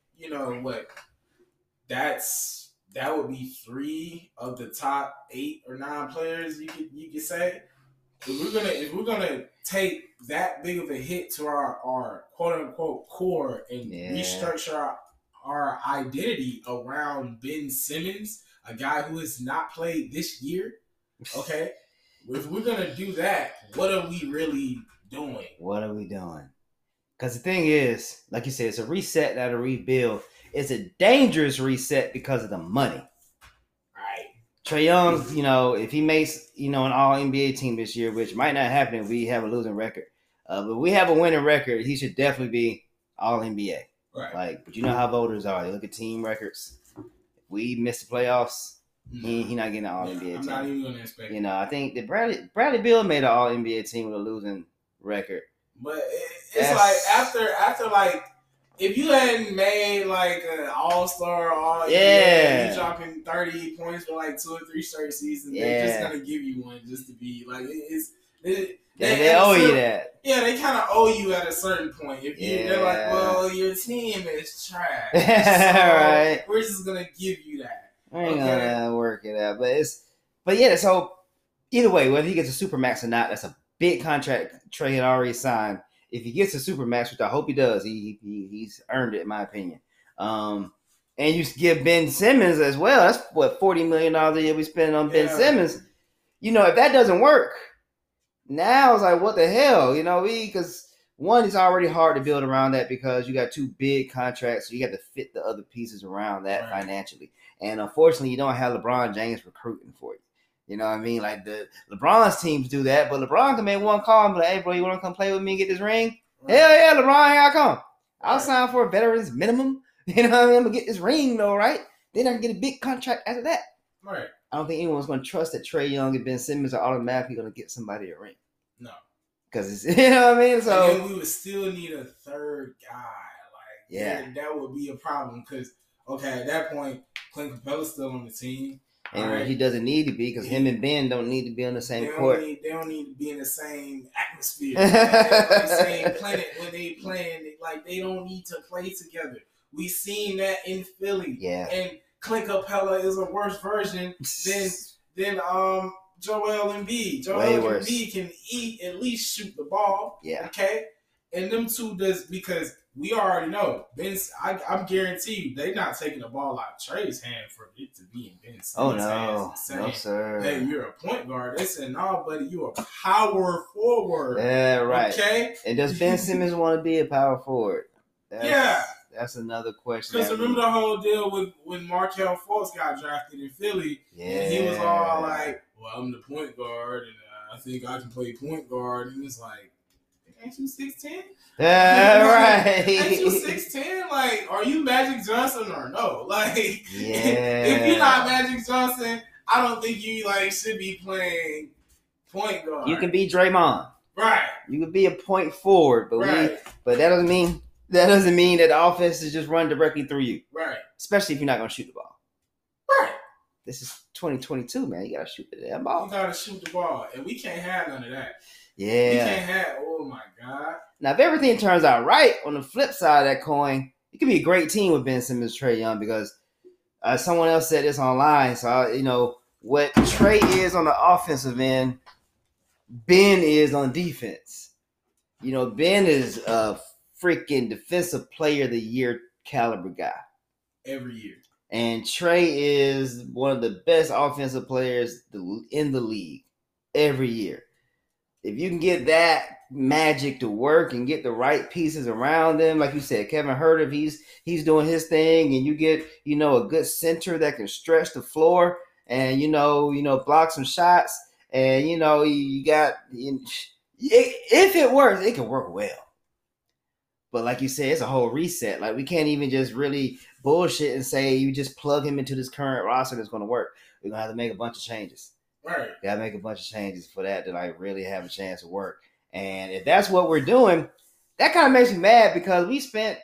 that would be 3 of the top 8 or 9 players. You could say if we're gonna take that big of a hit to our quote unquote core and restructure our identity around Ben Simmons, a guy who has not played this year. Okay, if we're gonna do that, what are we really doing? Because the thing is, like you said, it's a reset, not a rebuild. It's a dangerous reset because of the money. Right. Trae Young, if he makes, an all-NBA team this year, which might not happen if we have a losing record. But if we have a winning record, he should definitely be all-NBA. Right. But you know how voters are. They look at team records. If we miss the playoffs, he not getting an all-NBA team. I'm not even going to expect it. I think that Bradley Beal made an all-NBA team with a losing record. But it's like after like, if you hadn't made like an all-star, you dropping 30 points for like 2 or 3 straight seasons, they're just gonna give you one just to be like they owe you that. Yeah, they kind of owe you at a certain point. If they're like, well, your team is trash, so right? We're just gonna give you that. We ain't gonna work it out, so either way, whether he gets a supermax or not, that's a big contract Trae had already signed. If he gets a supermax, which I hope he does, he's earned it, in my opinion. And you give Ben Simmons as well. That's what $40 million a year we spend on Ben Simmons. if that doesn't work, now it's like, what the hell? Because one, it's already hard to build around that because you got two big contracts, so you got to fit the other pieces around that financially. And unfortunately, you don't have LeBron James recruiting for you. You know what I mean? Like the LeBron's teams do that, but LeBron can make one call and be like, hey, bro, you want to come play with me and get this ring? Right. Hell yeah, LeBron, here I come. I'll sign for a veteran's minimum. You know what I mean? I'm going to get this ring, though, right? Then I can get a big contract after that. Right. I don't think anyone's going to trust that Trae Young and Ben Simmons are automatically going to get somebody a ring. No. Because it's, you know what I mean? So and then we would still need a third guy. That would be a problem because, okay, at that point, Clint Capella's still on the team. And he doesn't need to be because him and Ben don't need to be on the same court. They don't need to be in the same atmosphere. The same planet when they playing. Like, they don't need to play together. We seen that in Philly. Yeah. And Clint Capella is a worse version than Joel Embiid. Joel Embiid can at least shoot the ball. Yeah. Okay? And them two does because we already know I'm guarantee you they're not taking the ball out of Trae's hand for it to be in Ben Simmons' hands. Saying, no, sir. Hey, you're a point guard. They said, no, buddy, you're a power forward. Yeah, right. Okay? And does Ben Simmons want to be a power forward? That's another question. Because remember the whole deal with when Markelle Fultz got drafted in Philly? Yeah. And he was all like, well, I'm the point guard, and I think I can play point guard. And it's like, ain't you 6'10"? Right. Ain't you 6'10"? Like, are you Magic Johnson or no? Like, if you're not Magic Johnson, I don't think you should be playing point guard. You can be Draymond. Right. You could be a point forward, but but that doesn't mean that the offense is just run directly through you. Right. Especially if you're not going to shoot the ball. Right. This is 2022, man. You got to shoot the damn ball. You got to shoot the ball, and we can't have none of that. Yeah. We can't have, oh my God. Now, if everything turns out right, on the flip side of that coin, it could be a great team with Ben Simmons, Trae Young, because someone else said this online. So, what Trae is on the offensive end, Ben is on defense. Ben is a freaking defensive player of the year caliber guy. Every year. And Trae is one of the best offensive players in the league every year. If you can get that magic to work and get the right pieces around them, like you said, Kevin Huerter, he's doing his thing, and you get a good center that can stretch the floor and block some shots, and you got if it works, it can work well. But like you said, it's a whole reset. Like, we can't even just really bullshit and say you just plug him into this current roster that's going to work. We're going to have to make a bunch of changes. Right. Got to make a bunch of changes for that to really have a chance to work. And if that's what we're doing, that kind of makes me mad because we spent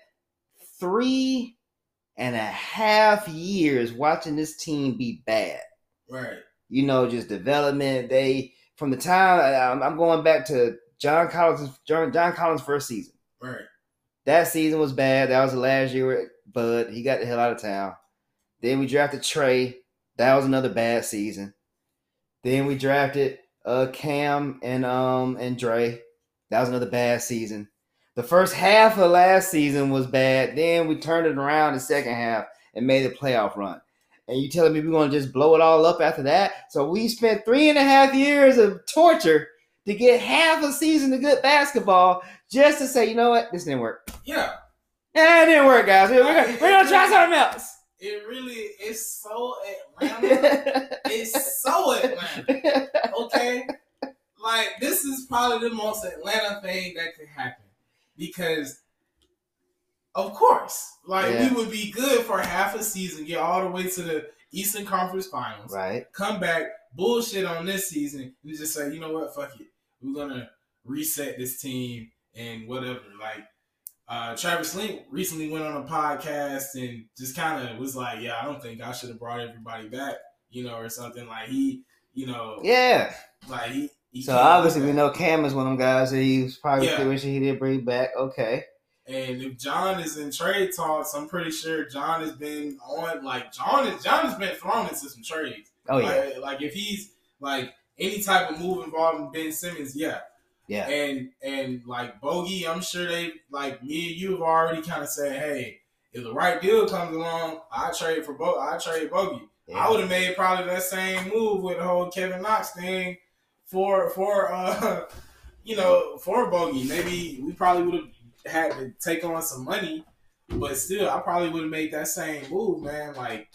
3.5 years watching this team be bad. Right. Just development. From the time I'm going back to John Collins' first season. Right. That season was bad. That was the last year with Bud. He got the hell out of town. Then we drafted Trae. That was another bad season. Then we drafted Cam and Dre. That was another bad season. The first half of last season was bad. Then we turned it around the second half and made a playoff run. And you telling me we're going to just blow it all up after that? So we spent 3.5 years of torture to get half a season of good basketball just to say, you know what? This didn't work. Yeah. It didn't work, guys. We're going to try something else. It really is so Atlanta. It's so Atlanta. Okay? Like, this is probably the most Atlanta thing that could happen. Because, of course, we would be good for half a season, get all the way to the Eastern Conference Finals. Right. Come back, bullshit on this season, and just say, you know what, fuck it. We're going to reset this team and whatever. Travis Link recently went on a podcast and just kind of was like, yeah, I don't think I should have brought everybody back, or something. Like, Yeah. Like, he so obviously we know Cam is one of them guys that he was probably wishing he did bring back. Okay. And if John is in trade talks, I'm pretty sure John has been on. John has been thrown into some trades. Oh yeah. Like if he's any type of move involving Ben Simmons, yeah. Yeah. And Bogey, I'm sure they me and you have already kind of said, hey, if the right deal comes along, I trade Bogey. I would have made probably that same move with the whole Kevin Knox thing for Bogey. Maybe we probably would have had to take on some money, but still, I probably would have made that same move, man. Like,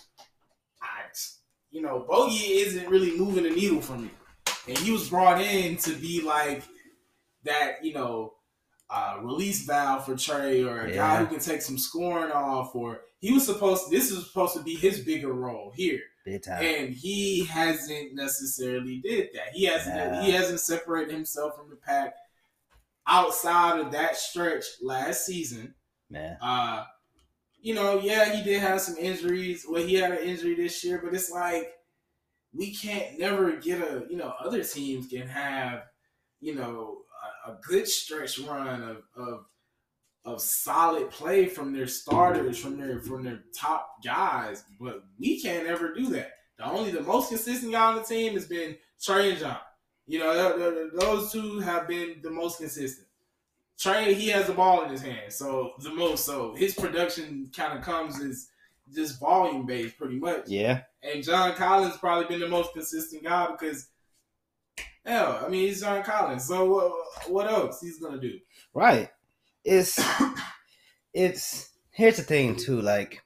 Bogey isn't really moving the needle for me, and he was brought in to be like that, release valve for Trey, or a guy who can take some scoring off, or this was supposed to be his bigger role here. Big time. And he hasn't necessarily did that. He hasn't separated himself from the pack outside of that stretch last season. Man. He did have some injuries. Well, he had an injury this year, but it's like we can't never get other teams can have, a good stretch run of solid play from their starters, from their top guys, but we can't ever do that. The most consistent guy on the team has been Trey and John. Those two have been the most consistent. Trey, he has the ball in his hand, so his production kind of comes as just volume based, pretty much. Yeah. And John Collins probably been the most consistent guy because, he's John Collins. So what else he's gonna do? Right. It's here's the thing too. Like,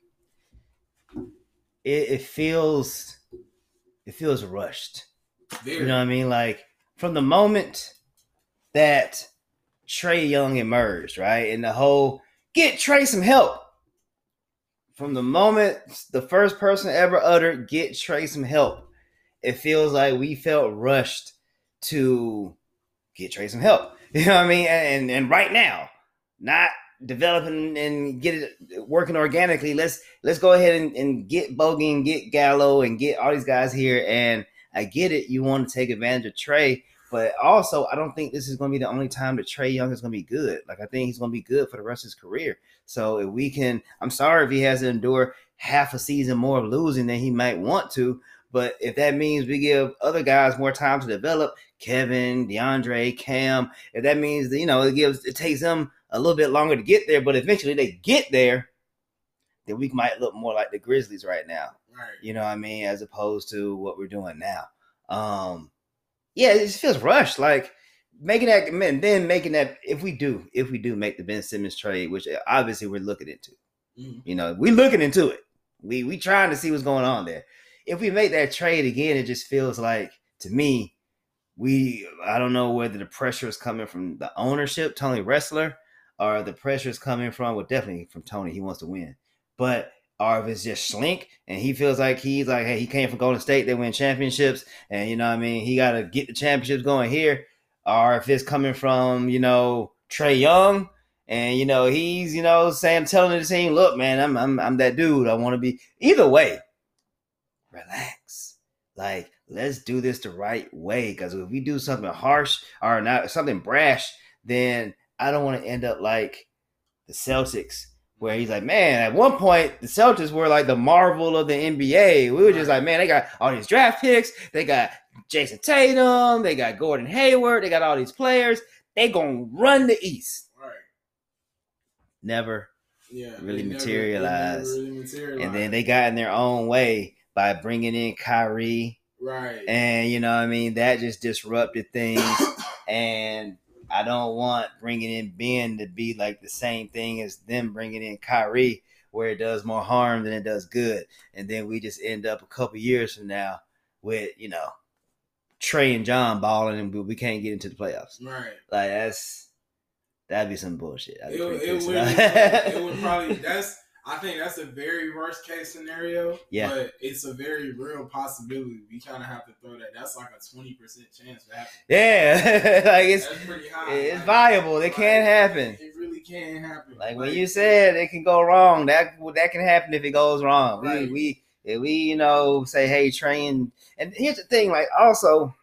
it feels rushed. Very. You know what I mean? Like, from the moment that Trae Young emerged, right, and the whole get Trae some help. From the moment the first person ever uttered get Trae some help, it feels like we felt rushed to get Trae some help. You know what I mean? And right now, not developing and get it working organically. Let's go ahead and get Bogey and get Gallo and get all these guys here. And I get it. You want to take advantage of Trae. But also, I don't think this is going to be the only time that Trae Young is going to be good. Like, I think he's going to be good for the rest of his career. So if we can, I'm sorry if he has to endure half a season more of losing than he might want to. But if that means we give other guys more time to develop, Kevin, DeAndre, Cam, if that means that, it takes them a little bit longer to get there, but eventually they get there, then we might look more like the Grizzlies right now. Right. You know what I mean? As opposed to what we're doing now. It just feels rushed. Like, making that, if we do make the Ben Simmons trade, which obviously we're looking into. Mm-hmm. We're looking into it. We trying to see what's going on there. If we make that trade again, it just feels like, to me, I don't know whether the pressure is coming from the ownership, Tony Ressler, or the pressure is coming from, well, definitely from Tony. He wants to win. But or if it's just Schlink and he feels like hey, he came from Golden State, they win championships, and he got to get the championships going here. Or if it's coming from, Trae Young, and he's telling the team, look, man, I'm that dude. I want to be. Either way, relax. Like, let's do this the right way, because if we do something harsh or not something brash, then I don't want to end up like the Celtics, where he's like, man, at one point the Celtics were like the marvel of the NBA. We were just like, man, they got all these draft picks, they got Jason Tatum, they got Gordon Hayward, they got all these players. They gonna run the East. Right. Never really materialized. And then they got in their own way by bringing in Kyrie. Right. And that just disrupted things. And I don't want bringing in Ben to be like the same thing as them bringing in Kyrie, where it does more harm than it does good. And then we just end up a couple years from now with, Trae and John balling, and we can't get into the playoffs. Right. Like, that'd be some bullshit. It would probably, I think that's a very worst case scenario. Yeah. But it's a very real possibility. We kind of have to throw that. That's like a 20% chance to happen. Yeah. That's pretty high. It's viable. It can happen. It really can happen. Like when you said it can go wrong, that can happen if it goes wrong. Right. We say, hey, train. And here's the thing, like, also,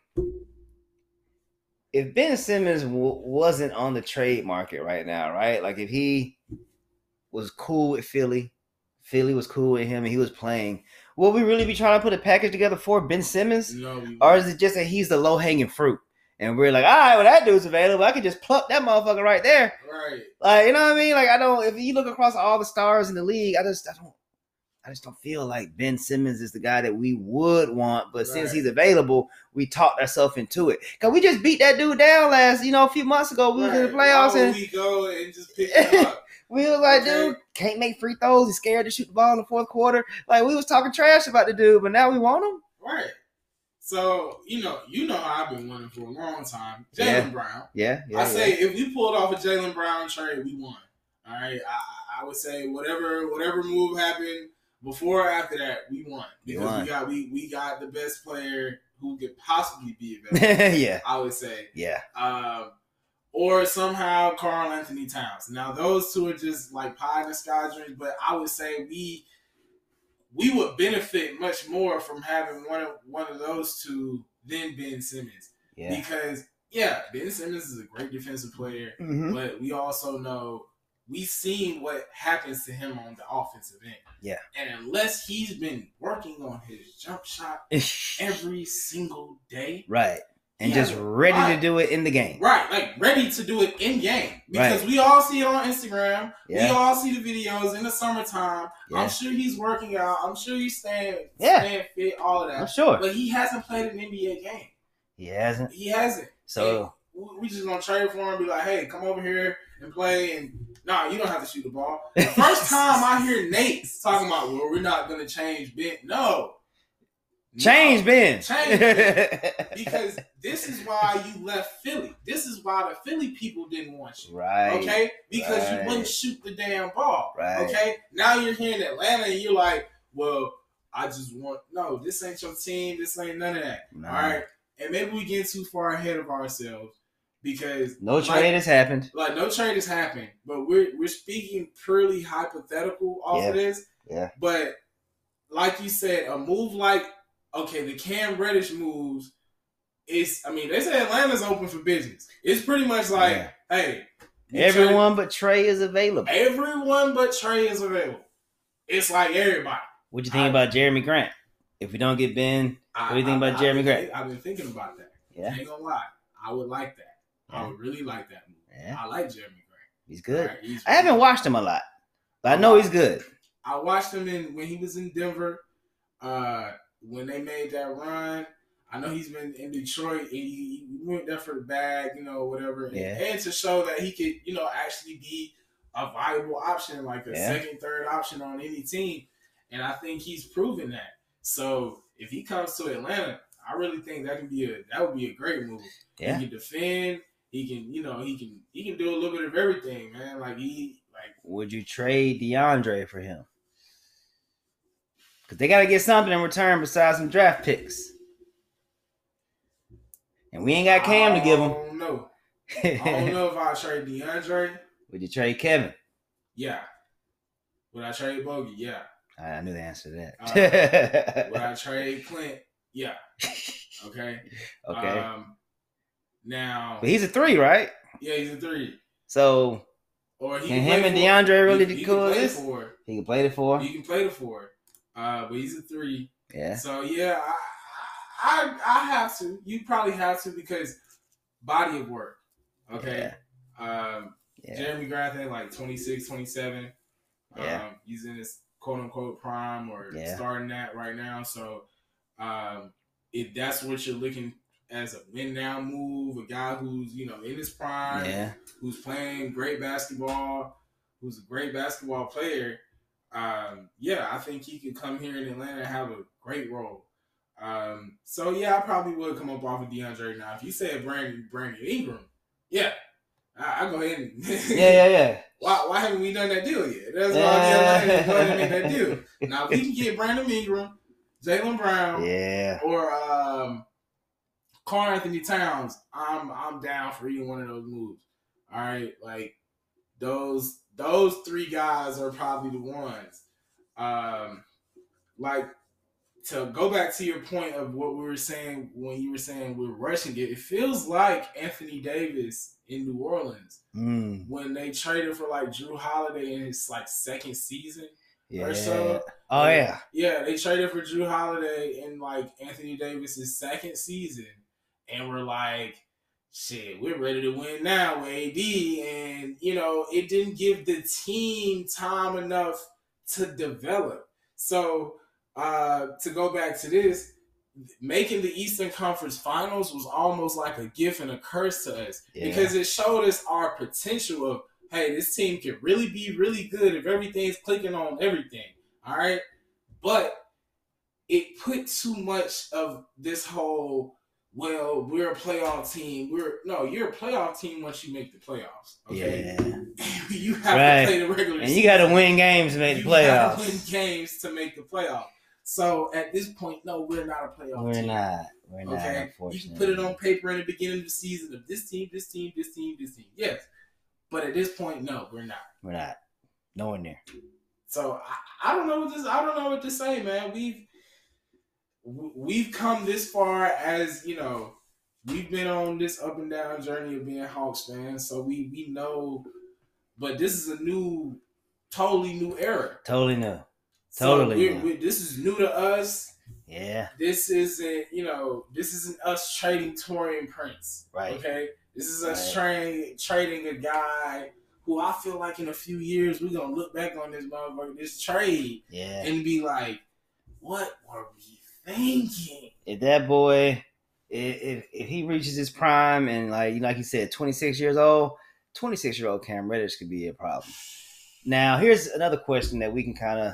if Ben Simmons wasn't on the trade market right now, right? Like, if he was cool with Philly was cool with him, and he was playing, will we really be trying to put a package together for Ben Simmons? No. Or is it just that he's the low-hanging fruit? And we're like, all right, well, that dude's available. I could just pluck that motherfucker right there. Right. Like, you know what I mean? Like, if you look across all the stars in the league, I don't. I just don't feel like Ben Simmons is the guy that we would want. But since Right. he's available, we talked ourselves into it. Because we just beat that dude down a few months ago. We was in the playoffs. Why would and we go and just pick him up? we was like, Okay. dude, can't make free throws. He's scared to shoot the ball in the fourth quarter. Like, we was talking trash about the dude, but now we want him. Right. So, you know how I've been wanting for a long time. Jaylen Yeah. Brown. Yeah. I say if we pulled off a Jaylen Brown trade, we won. All right. I would say whatever move happened before or after that, we won. Because we got the best player who could possibly be available. Yeah. I would say. Yeah. Or somehow Karl Anthony Towns. Now those two are just like pie in the sky dreams, but I would say we would benefit much more from having one of those two than Ben Simmons. Yeah. Because Ben Simmons is a great defensive player, Mhm. but we also know we've seen what happens to him on the offensive end. Yeah. And unless he's been working on his jump shot every single day, Right. And Yeah, just ready right. to do it in the game. right, like ready to do it in game, because Right. we all see it on Instagram. Yeah. We all see the videos in the summertime. Yeah. I'm sure he's working out. I'm sure he's staying fit, all of that. I'm sure. But he hasn't played an NBA game. He hasn't. He hasn't. So We just gonna trade for him and be like, hey, come over here and play. And nah, you don't have to shoot the ball. The first time I hear Nate talking about, well, we're not gonna change Ben. No. change Ben. Change Ben. Because this is why you left Philly. This is why the Philly people didn't want you. Right. Okay? Because Right. you wouldn't shoot the damn ball. Right. Okay? Now you're here in Atlanta and you're like, well, I just want, no, this ain't your team. This ain't none of that. No. All right? And maybe we get too far ahead of ourselves because No trade has happened. like no trade has happened, but we're speaking purely hypothetical off of this. Yeah. But like you said, a move like the Cam Reddish moves they say Atlanta's open for business. It's pretty much like, Yeah. hey, Everyone but Trey is available. everyone but Trey is available. It's like everybody. What you think about Jeremy Grant? If we don't get Ben, what do you think about Jeremy Grant? I've been thinking about that. Yeah. I ain't gonna lie. I would like that. I Yeah. would really like that move. Yeah. I like Jeremy Grant. He's good. All right, I haven't watched him a lot, but I know he's good. I watched him when he was in Denver. When they made that run, I know he's been in Detroit and he went there for the bag, whatever. Yeah. And to show that he could, actually be a viable option, like a second, third option on any team. And I think he's proven that. So if he comes to Atlanta, I really think that would be a great move. Yeah. He can defend. He can, he can do a little bit of everything, man. Would you trade DeAndre for him? Because they got to get something in return besides some draft picks. And we ain't got Cam to give him. I don't know. I don't know if I trade DeAndre. Would you trade Kevin? Yeah. Would I trade Bogey? Yeah. I knew the answer to that. Would I trade Clint? Yeah. Okay. Okay. Now. But he's a 3, right? Yeah, he's a 3. So Or he can play him and for- DeAndre really he coexist? can play the 4. He can play the 4. He can play the 4. But he's a 3. Yeah. So yeah, I have to. You probably have to because body of work. Okay. Yeah. Jeremy Grant had like 26, 27. Yeah. He's in his quote unquote prime or starting that right now. So if that's what you're looking as a win now move, a guy who's, in his prime, who's playing great basketball, who's a great basketball player, I think he could come here in Atlanta and have a great role. So I probably would come up off of DeAndre now. If you said Brandon Ingram, I go ahead and yeah. Why haven't we done that deal yet? That's why I'm go ahead and make that deal. Now if we can get Brandon Ingram, Jaylen Brown, or Karl Anthony Towns, I'm down for either one of those moves. All right, like those 3 guys are probably the ones. Like to go back to your point of what we were saying when you were saying we're rushing it, it feels like Anthony Davis in New Orleans when they traded for like Drew Holiday in his like second season or so. Oh yeah. Yeah, they traded for Drew Holiday in like Anthony Davis's second season, and we're like, shit, we're ready to win now with AD, and it didn't give the team time enough to develop. So to go back to this, making the Eastern Conference Finals was almost like a gift and a curse to us because it showed us our potential of, hey, this team can really be really good if everything's clicking on everything. All right. But it put too much of this whole, well, we're a playoff team. You're a playoff team once you make the playoffs. Okay. Yeah. You have to play the regular season. And you got to win games to make the playoffs. You got to win games to make the playoffs. So at this point, no, we're not a playoff team. We're not. Okay. You can put it on paper in the beginning of the season of this team. Yes. But at this point, no, we're not. We're not. Nowhere near. So I don't know what to say, man. We've come this far as, you know, we've been on this up and down journey of being Hawks fans, so we know, but this is a totally new era. Totally new. This is new to us. Yeah. This isn't us trading Taurean Prince. Right. Okay. This is us trading a guy who I feel like in a few years we're gonna look back on this motherfucker, this trade, and be like, what were we thinking? If that boy, if he reaches his prime and like you said, 26 years old, 26-year-old Cam Reddish could be a problem. Now, here's another question that we can kind of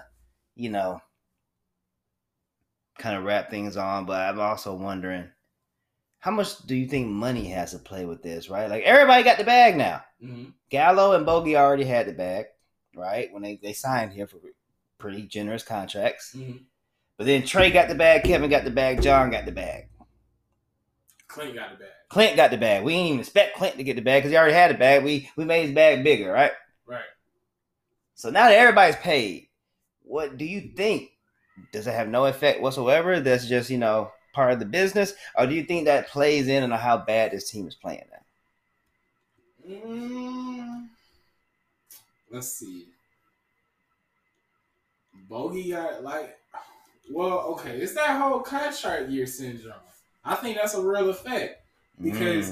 wrap things on, but I'm also wondering, how much do you think money has to play with this, right? Like, everybody got the bag now. Mm-hmm. Gallo and Bogey already had the bag, right? When they signed here for pretty generous contracts. Mm-hmm. But then Trey got the bag, Kevin got the bag, John got the bag. Clint got the bag. Clint got the bag. We didn't even expect Clint to get the bag because he already had the bag. We made his bag bigger, right? Right. So now that everybody's paid, what do you think? Does it have no effect whatsoever? That's just, part of the business? Or do you think that plays in on how bad this team is playing now? Let's see. Bogey got okay, it's that whole contract year syndrome. I think that's a real effect because,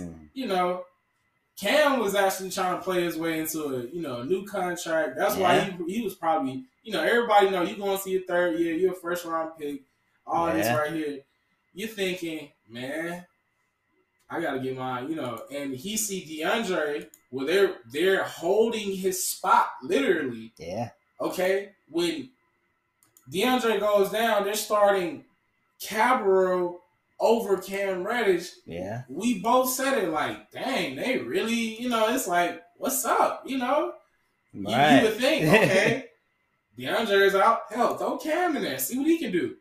Cam was actually trying to play his way into a new contract. That's why he was probably, everybody know you're going to see your third year, you're a first round pick, all this right here. You're thinking, man, I got to get my, and he see DeAndre, well, they're holding his spot literally. Yeah. Okay. When DeAndre goes down, they're starting Cabral over Cam Reddish. Yeah. We both said it like, dang, they really, it's like, what's up? Right. You would think, okay, DeAndre's out. Hell, throw Cam in there. See what he can do.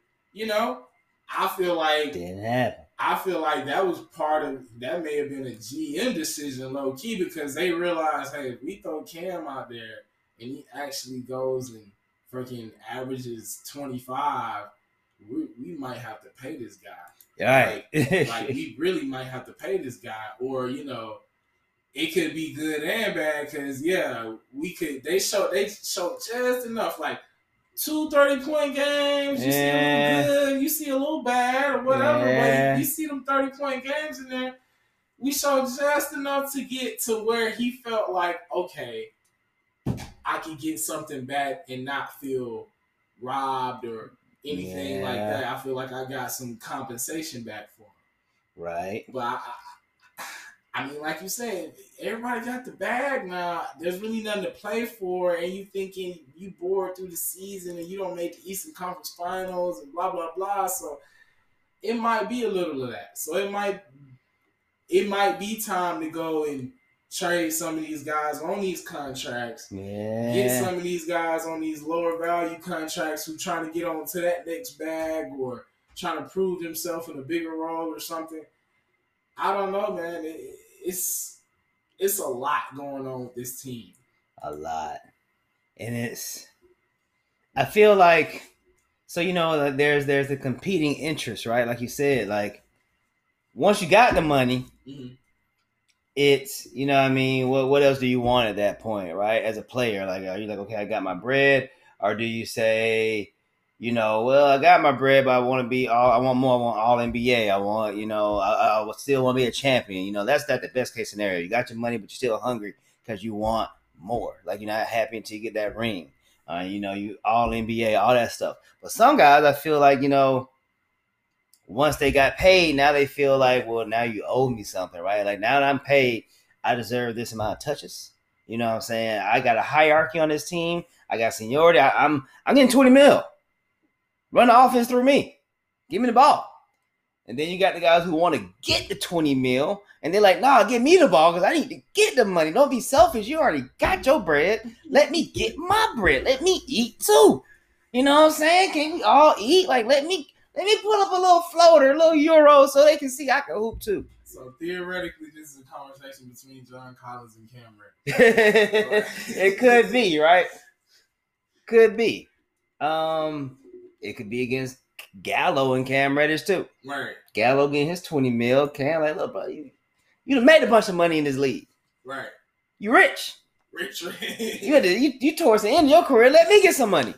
I feel like didn't happen. I feel like that was that may have been a GM decision low key because they realized, hey, if we throw Cam out there and he actually goes and freaking averages 25, we might have to pay this guy. Right. Like we really might have to pay this guy, or it could be good and bad because they showed just enough, like 2 30-point games. You see a little good, you see a little bad, or whatever. But you see them 30-point games in there. We showed just enough to get to where he felt like, okay, I can get something back and not feel robbed or anything like that. I feel like I got some compensation back for him. Right. But I mean, like you said, everybody got the bag now. There's really nothing to play for, and you thinking you bored through the season and you don't make the Eastern Conference Finals and blah blah blah. So it might be a little of that. So it might be time to go and trade some of these guys on these contracts. Yeah. Get some of these guys on these lower value contracts who trying to get on to that next bag or trying to prove themselves in a bigger role or something. I don't know, man. It's a lot going on with this team. A lot. And I feel like, so, there's the competing interest, right? Like you said, like, once you got the money, it's, what else do you want at that point, right? As a player, like, are you like, okay, I got my bread? Or do you say, well, I got my bread, but I want more. I want all NBA. I want, I still want to be a champion. That's not the best case scenario. You got your money, but you're still hungry because you want more. Like, you're not happy until you get that ring. You all NBA, all that stuff. But some guys, I feel like, once they got paid, now they feel like, well, now you owe me something, right? Like now that I'm paid, I deserve this amount of touches. You know what I'm saying? I got a hierarchy on this team. I got seniority. I'm getting 20 mil. Run the offense through me. Give me the ball. And then you got the guys who want to get the 20 mil, and they're like, nah, give me the ball because I need to get the money. Don't be selfish. You already got your bread. Let me get my bread. Let me eat too. You know what I'm saying? Can we all eat? Like, let me put up a little floater, a little euro, so they can see I can hoop too. So theoretically, this is a conversation between John Collins and Cam Reddish. It could be, right? Could be. It could be against Gallo and Cam Reddish too. Right. Gallo getting his 20 mil. Cam like, look, bro, you done made a bunch of money in this league. Right. You rich. Rich. You towards the end of your career. Let me get some money.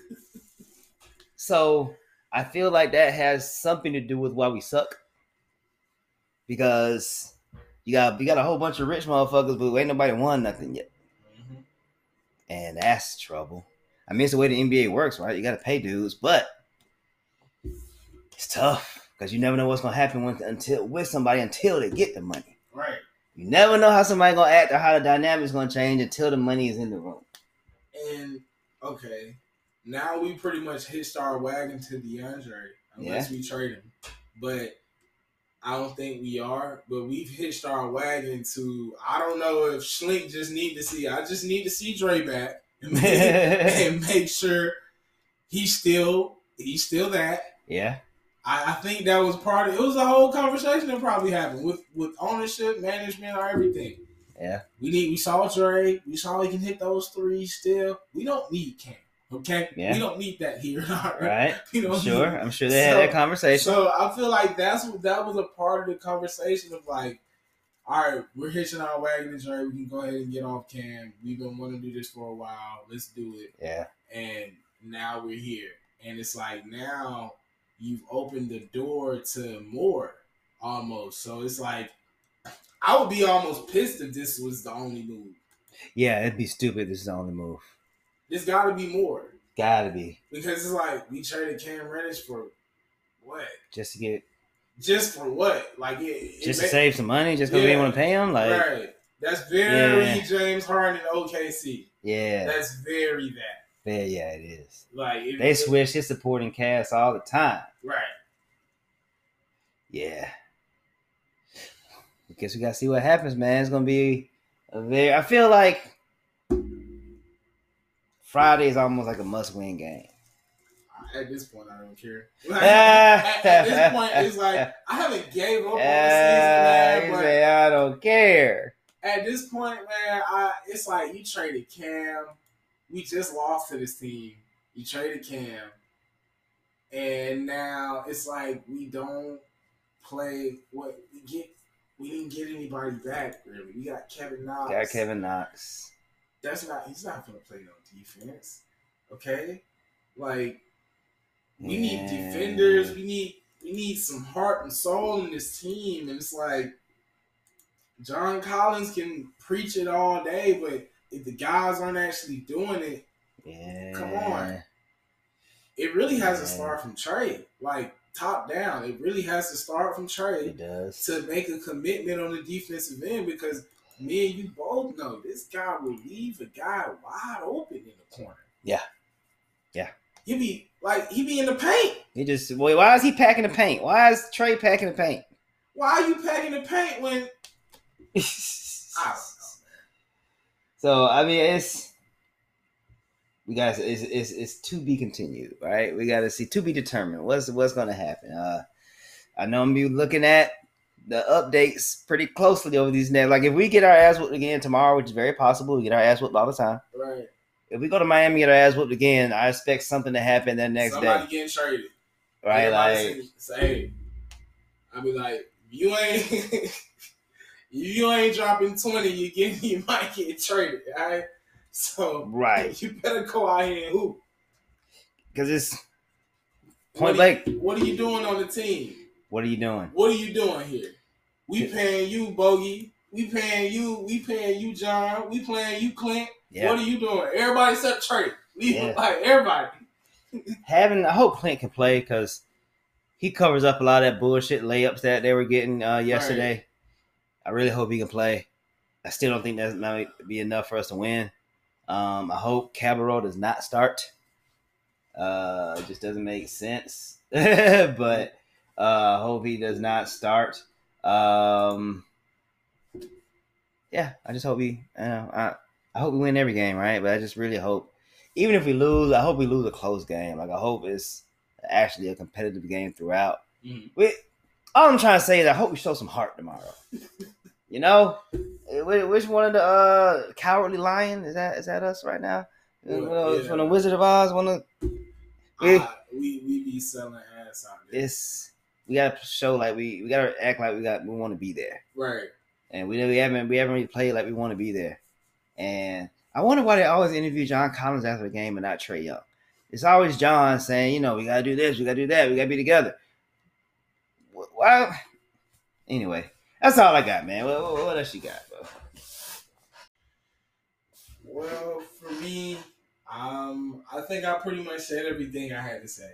So I feel like that has something to do with why we suck. Because we got a whole bunch of rich motherfuckers, but ain't nobody won nothing yet. Mm-hmm. And that's trouble. I mean, it's the way the NBA works, right? You got to pay dudes, but it's tough because you never know what's going to happen with somebody until they get the money. Right. You never know how somebody's going to act or how the dynamic's going to change until the money is in the room. And, okay, now we pretty much hitched our wagon to DeAndre unless we trade him. But I don't think we are. But we've hitched our wagon to, I don't know if Schlink just need to see. I just need to see Dre back and make sure he's still that. Yeah. I think that was part of it. Was a whole conversation that probably happened with ownership, management, or everything. Yeah. We saw Dre. We saw he can hit those threes still. We don't need Cam. Okay? Yeah. We don't need that here. Right. I'm sure they had that conversation. So I feel like that was a part of the conversation of like, all right, we're hitching our wagon to Dre. We can go ahead and get off Cam. We've been wanting to do this for a while. Let's do it. Yeah. And now we're here. And it's like now you've opened the door to more almost. So it's like I would be almost pissed if this was the only move. Yeah, it'd be stupid. This is the only move. There's got to be more. Gotta be. Because it's like we traded Cam Reddish for what? Just for what? Like to save some money, just because we didn't want to pay him. Like right. That's very James Harden OKC. Yeah. That's very that. Yeah, it is. Like they switch his supporting cast all the time. Right. Yeah. I guess we gotta see what happens, man. It's gonna be I feel like Friday is almost like a must-win game. At this point, I don't care. Like, at this point, it's like I haven't gave up on the season, man. But I don't care. At this point, man, it's like you traded Cam. We just lost to this team. You traded Cam, and now it's like we don't play what we get. We didn't get anybody back really. We got Kevin Knox. He's not gonna play no defense. Okay? Like we need defenders, we need some heart and soul in this team. And it's like John Collins can preach it all day, but if the guys aren't actually doing it, come on. It really has to start from Trey. Like top down. It really has to start from Trey. It does. To make a commitment on the defensive end because me and you both know this guy will leave a guy wide open in the corner. Yeah. He be in the paint. Why is he packing the paint? Why is Trey packing the paint? Why are you packing the paint when I don't know. So I mean it's to be continued, right? We gotta see, to be determined what's gonna happen. I know I'm be looking at the updates pretty closely over these next. Like if we get our ass whooped again tomorrow, which is very possible, we get our ass whooped all the time. Right. If we go to Miami and get our ass whooped again, I expect something to happen that next day. Somebody getting traded. Right, like say, I be like, you ain't dropping 20, you might get traded, all right? So right. You better go out here and hoop. Because it's point blank. What are you doing on the team? What are you doing? What are you doing here? We paying you, Bogey. We paying you, John. We paying you, Clint. Yeah. What are you doing? Everybody except Trey. Like everybody. I hope Clint can play because he covers up a lot of that bullshit layups that they were getting yesterday. Right. I really hope he can play. I still don't think that might be enough for us to win. I hope Cabarro does not start. It just doesn't make sense. But I hope he does not start. Yeah, I just hope I hope we win every game, right? But I just really hope, even if we lose, I hope we lose a close game. Like I hope it's actually a competitive game throughout. Mm-hmm. All I'm trying to say is I hope we show some heart tomorrow. You know, which one of the Cowardly Lion is that us right now? From the Wizard of Oz, we be selling ass out there. We gotta show like we gotta act like we want to be there, right? And we haven't really played like we want to be there. And I wonder why they always interview John Collins after the game and not Trae Young. It's always John saying, you know, we gotta do this, we gotta do that, we gotta be together. Well, anyway, that's all I got, man. What else you got, bro? Well, for me, I think I pretty much said everything I had to say.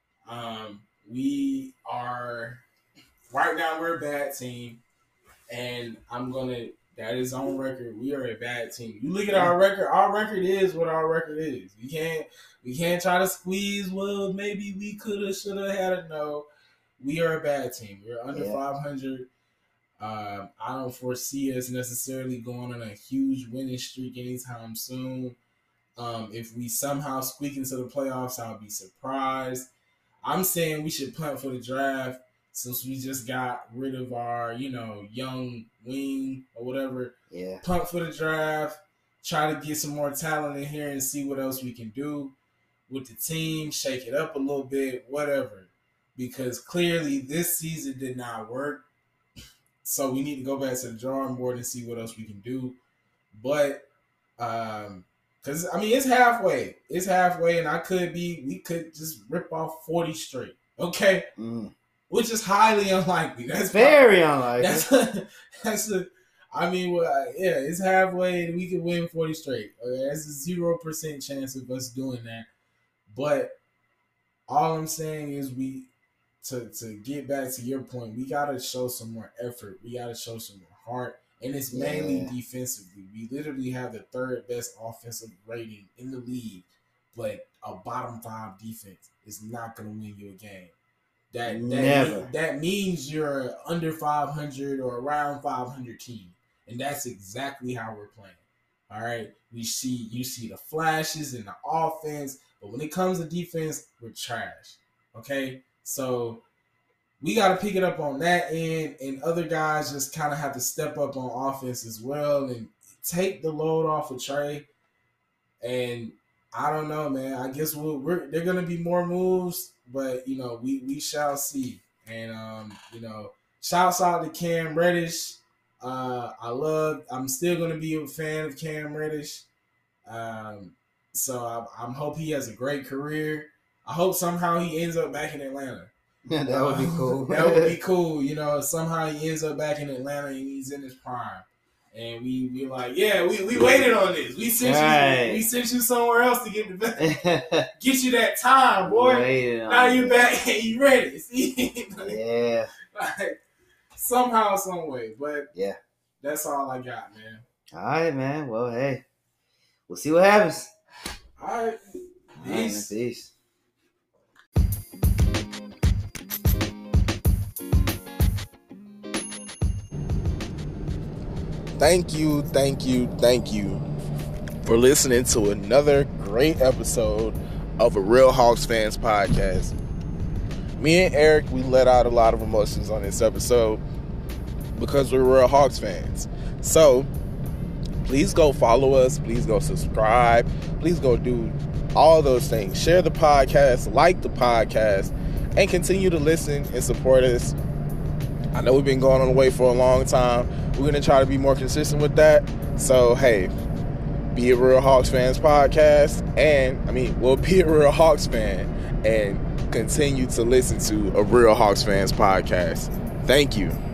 We are right now. We're a bad team, and that is on record. We are a bad team. You look at our record. Our record is what our record is. We can't try to squeeze. Well, maybe we coulda, shoulda, had it. No, we are a bad team. We're under 500. I don't foresee us necessarily going on a huge winning streak anytime soon. If we somehow squeak into the playoffs, I'll be surprised. I'm saying we should punt for the draft since we just got rid of our, young wing or whatever. Yeah. Punt for the draft, try to get some more talent in here and see what else we can do with the team, shake it up a little bit, whatever. Because clearly this season did not work. So we need to go back to the drawing board and see what else we can do. But, because, it's halfway. It's halfway, and we could just rip off 40 straight. Okay? Which is highly unlikely. That's very unlikely. It's halfway, and we could win 40 straight. Okay? That's a 0% chance of us doing that. But all I'm saying is to get back to your point, we got to show some more effort. We got to show some more heart. And it's mainly defensively. We literally have the third best offensive rating in the league, but a bottom 5 defense is not going to win you a game. That means you're under 500 or around 500 team, and that's exactly how we're playing. All right, you see the flashes in the offense, but when it comes to defense, we're trash. Okay, so we got to pick it up on that end, and other guys just kind of have to step up on offense as well and take the load off of Trae. And I don't know, man. I guess they're going to be more moves, but, we shall see. And, shouts out to Cam Reddish. I'm still going to be a fan of Cam Reddish. So I hope he has a great career. I hope somehow he ends up back in Atlanta. Yeah, that would be cool. That would be cool. Somehow he ends up back in Atlanta and he's in his prime. And we like, we waited on this. We sent you somewhere else to get get you that time, boy. Now you're back and you ready. See? Yeah. Like, somehow, some way. But yeah, that's all I got, man. All right, man. Well, hey, we'll see what happens. All right. Peace. Peace. Thank you for listening to another great episode of a Real Hawks Fans podcast. Me and Eric, we let out a lot of emotions on this episode because we're Real Hawks fans. So, please go follow us. Please go subscribe. Please go do all those things. Share the podcast, like the podcast, and continue to listen and support us. I know we've been going on the way for a long time. We're going to try to be more consistent with that. So, hey, be a Real Hawks Fans podcast. And, we'll be a Real Hawks fan and continue to listen to a Real Hawks Fans podcast. Thank you.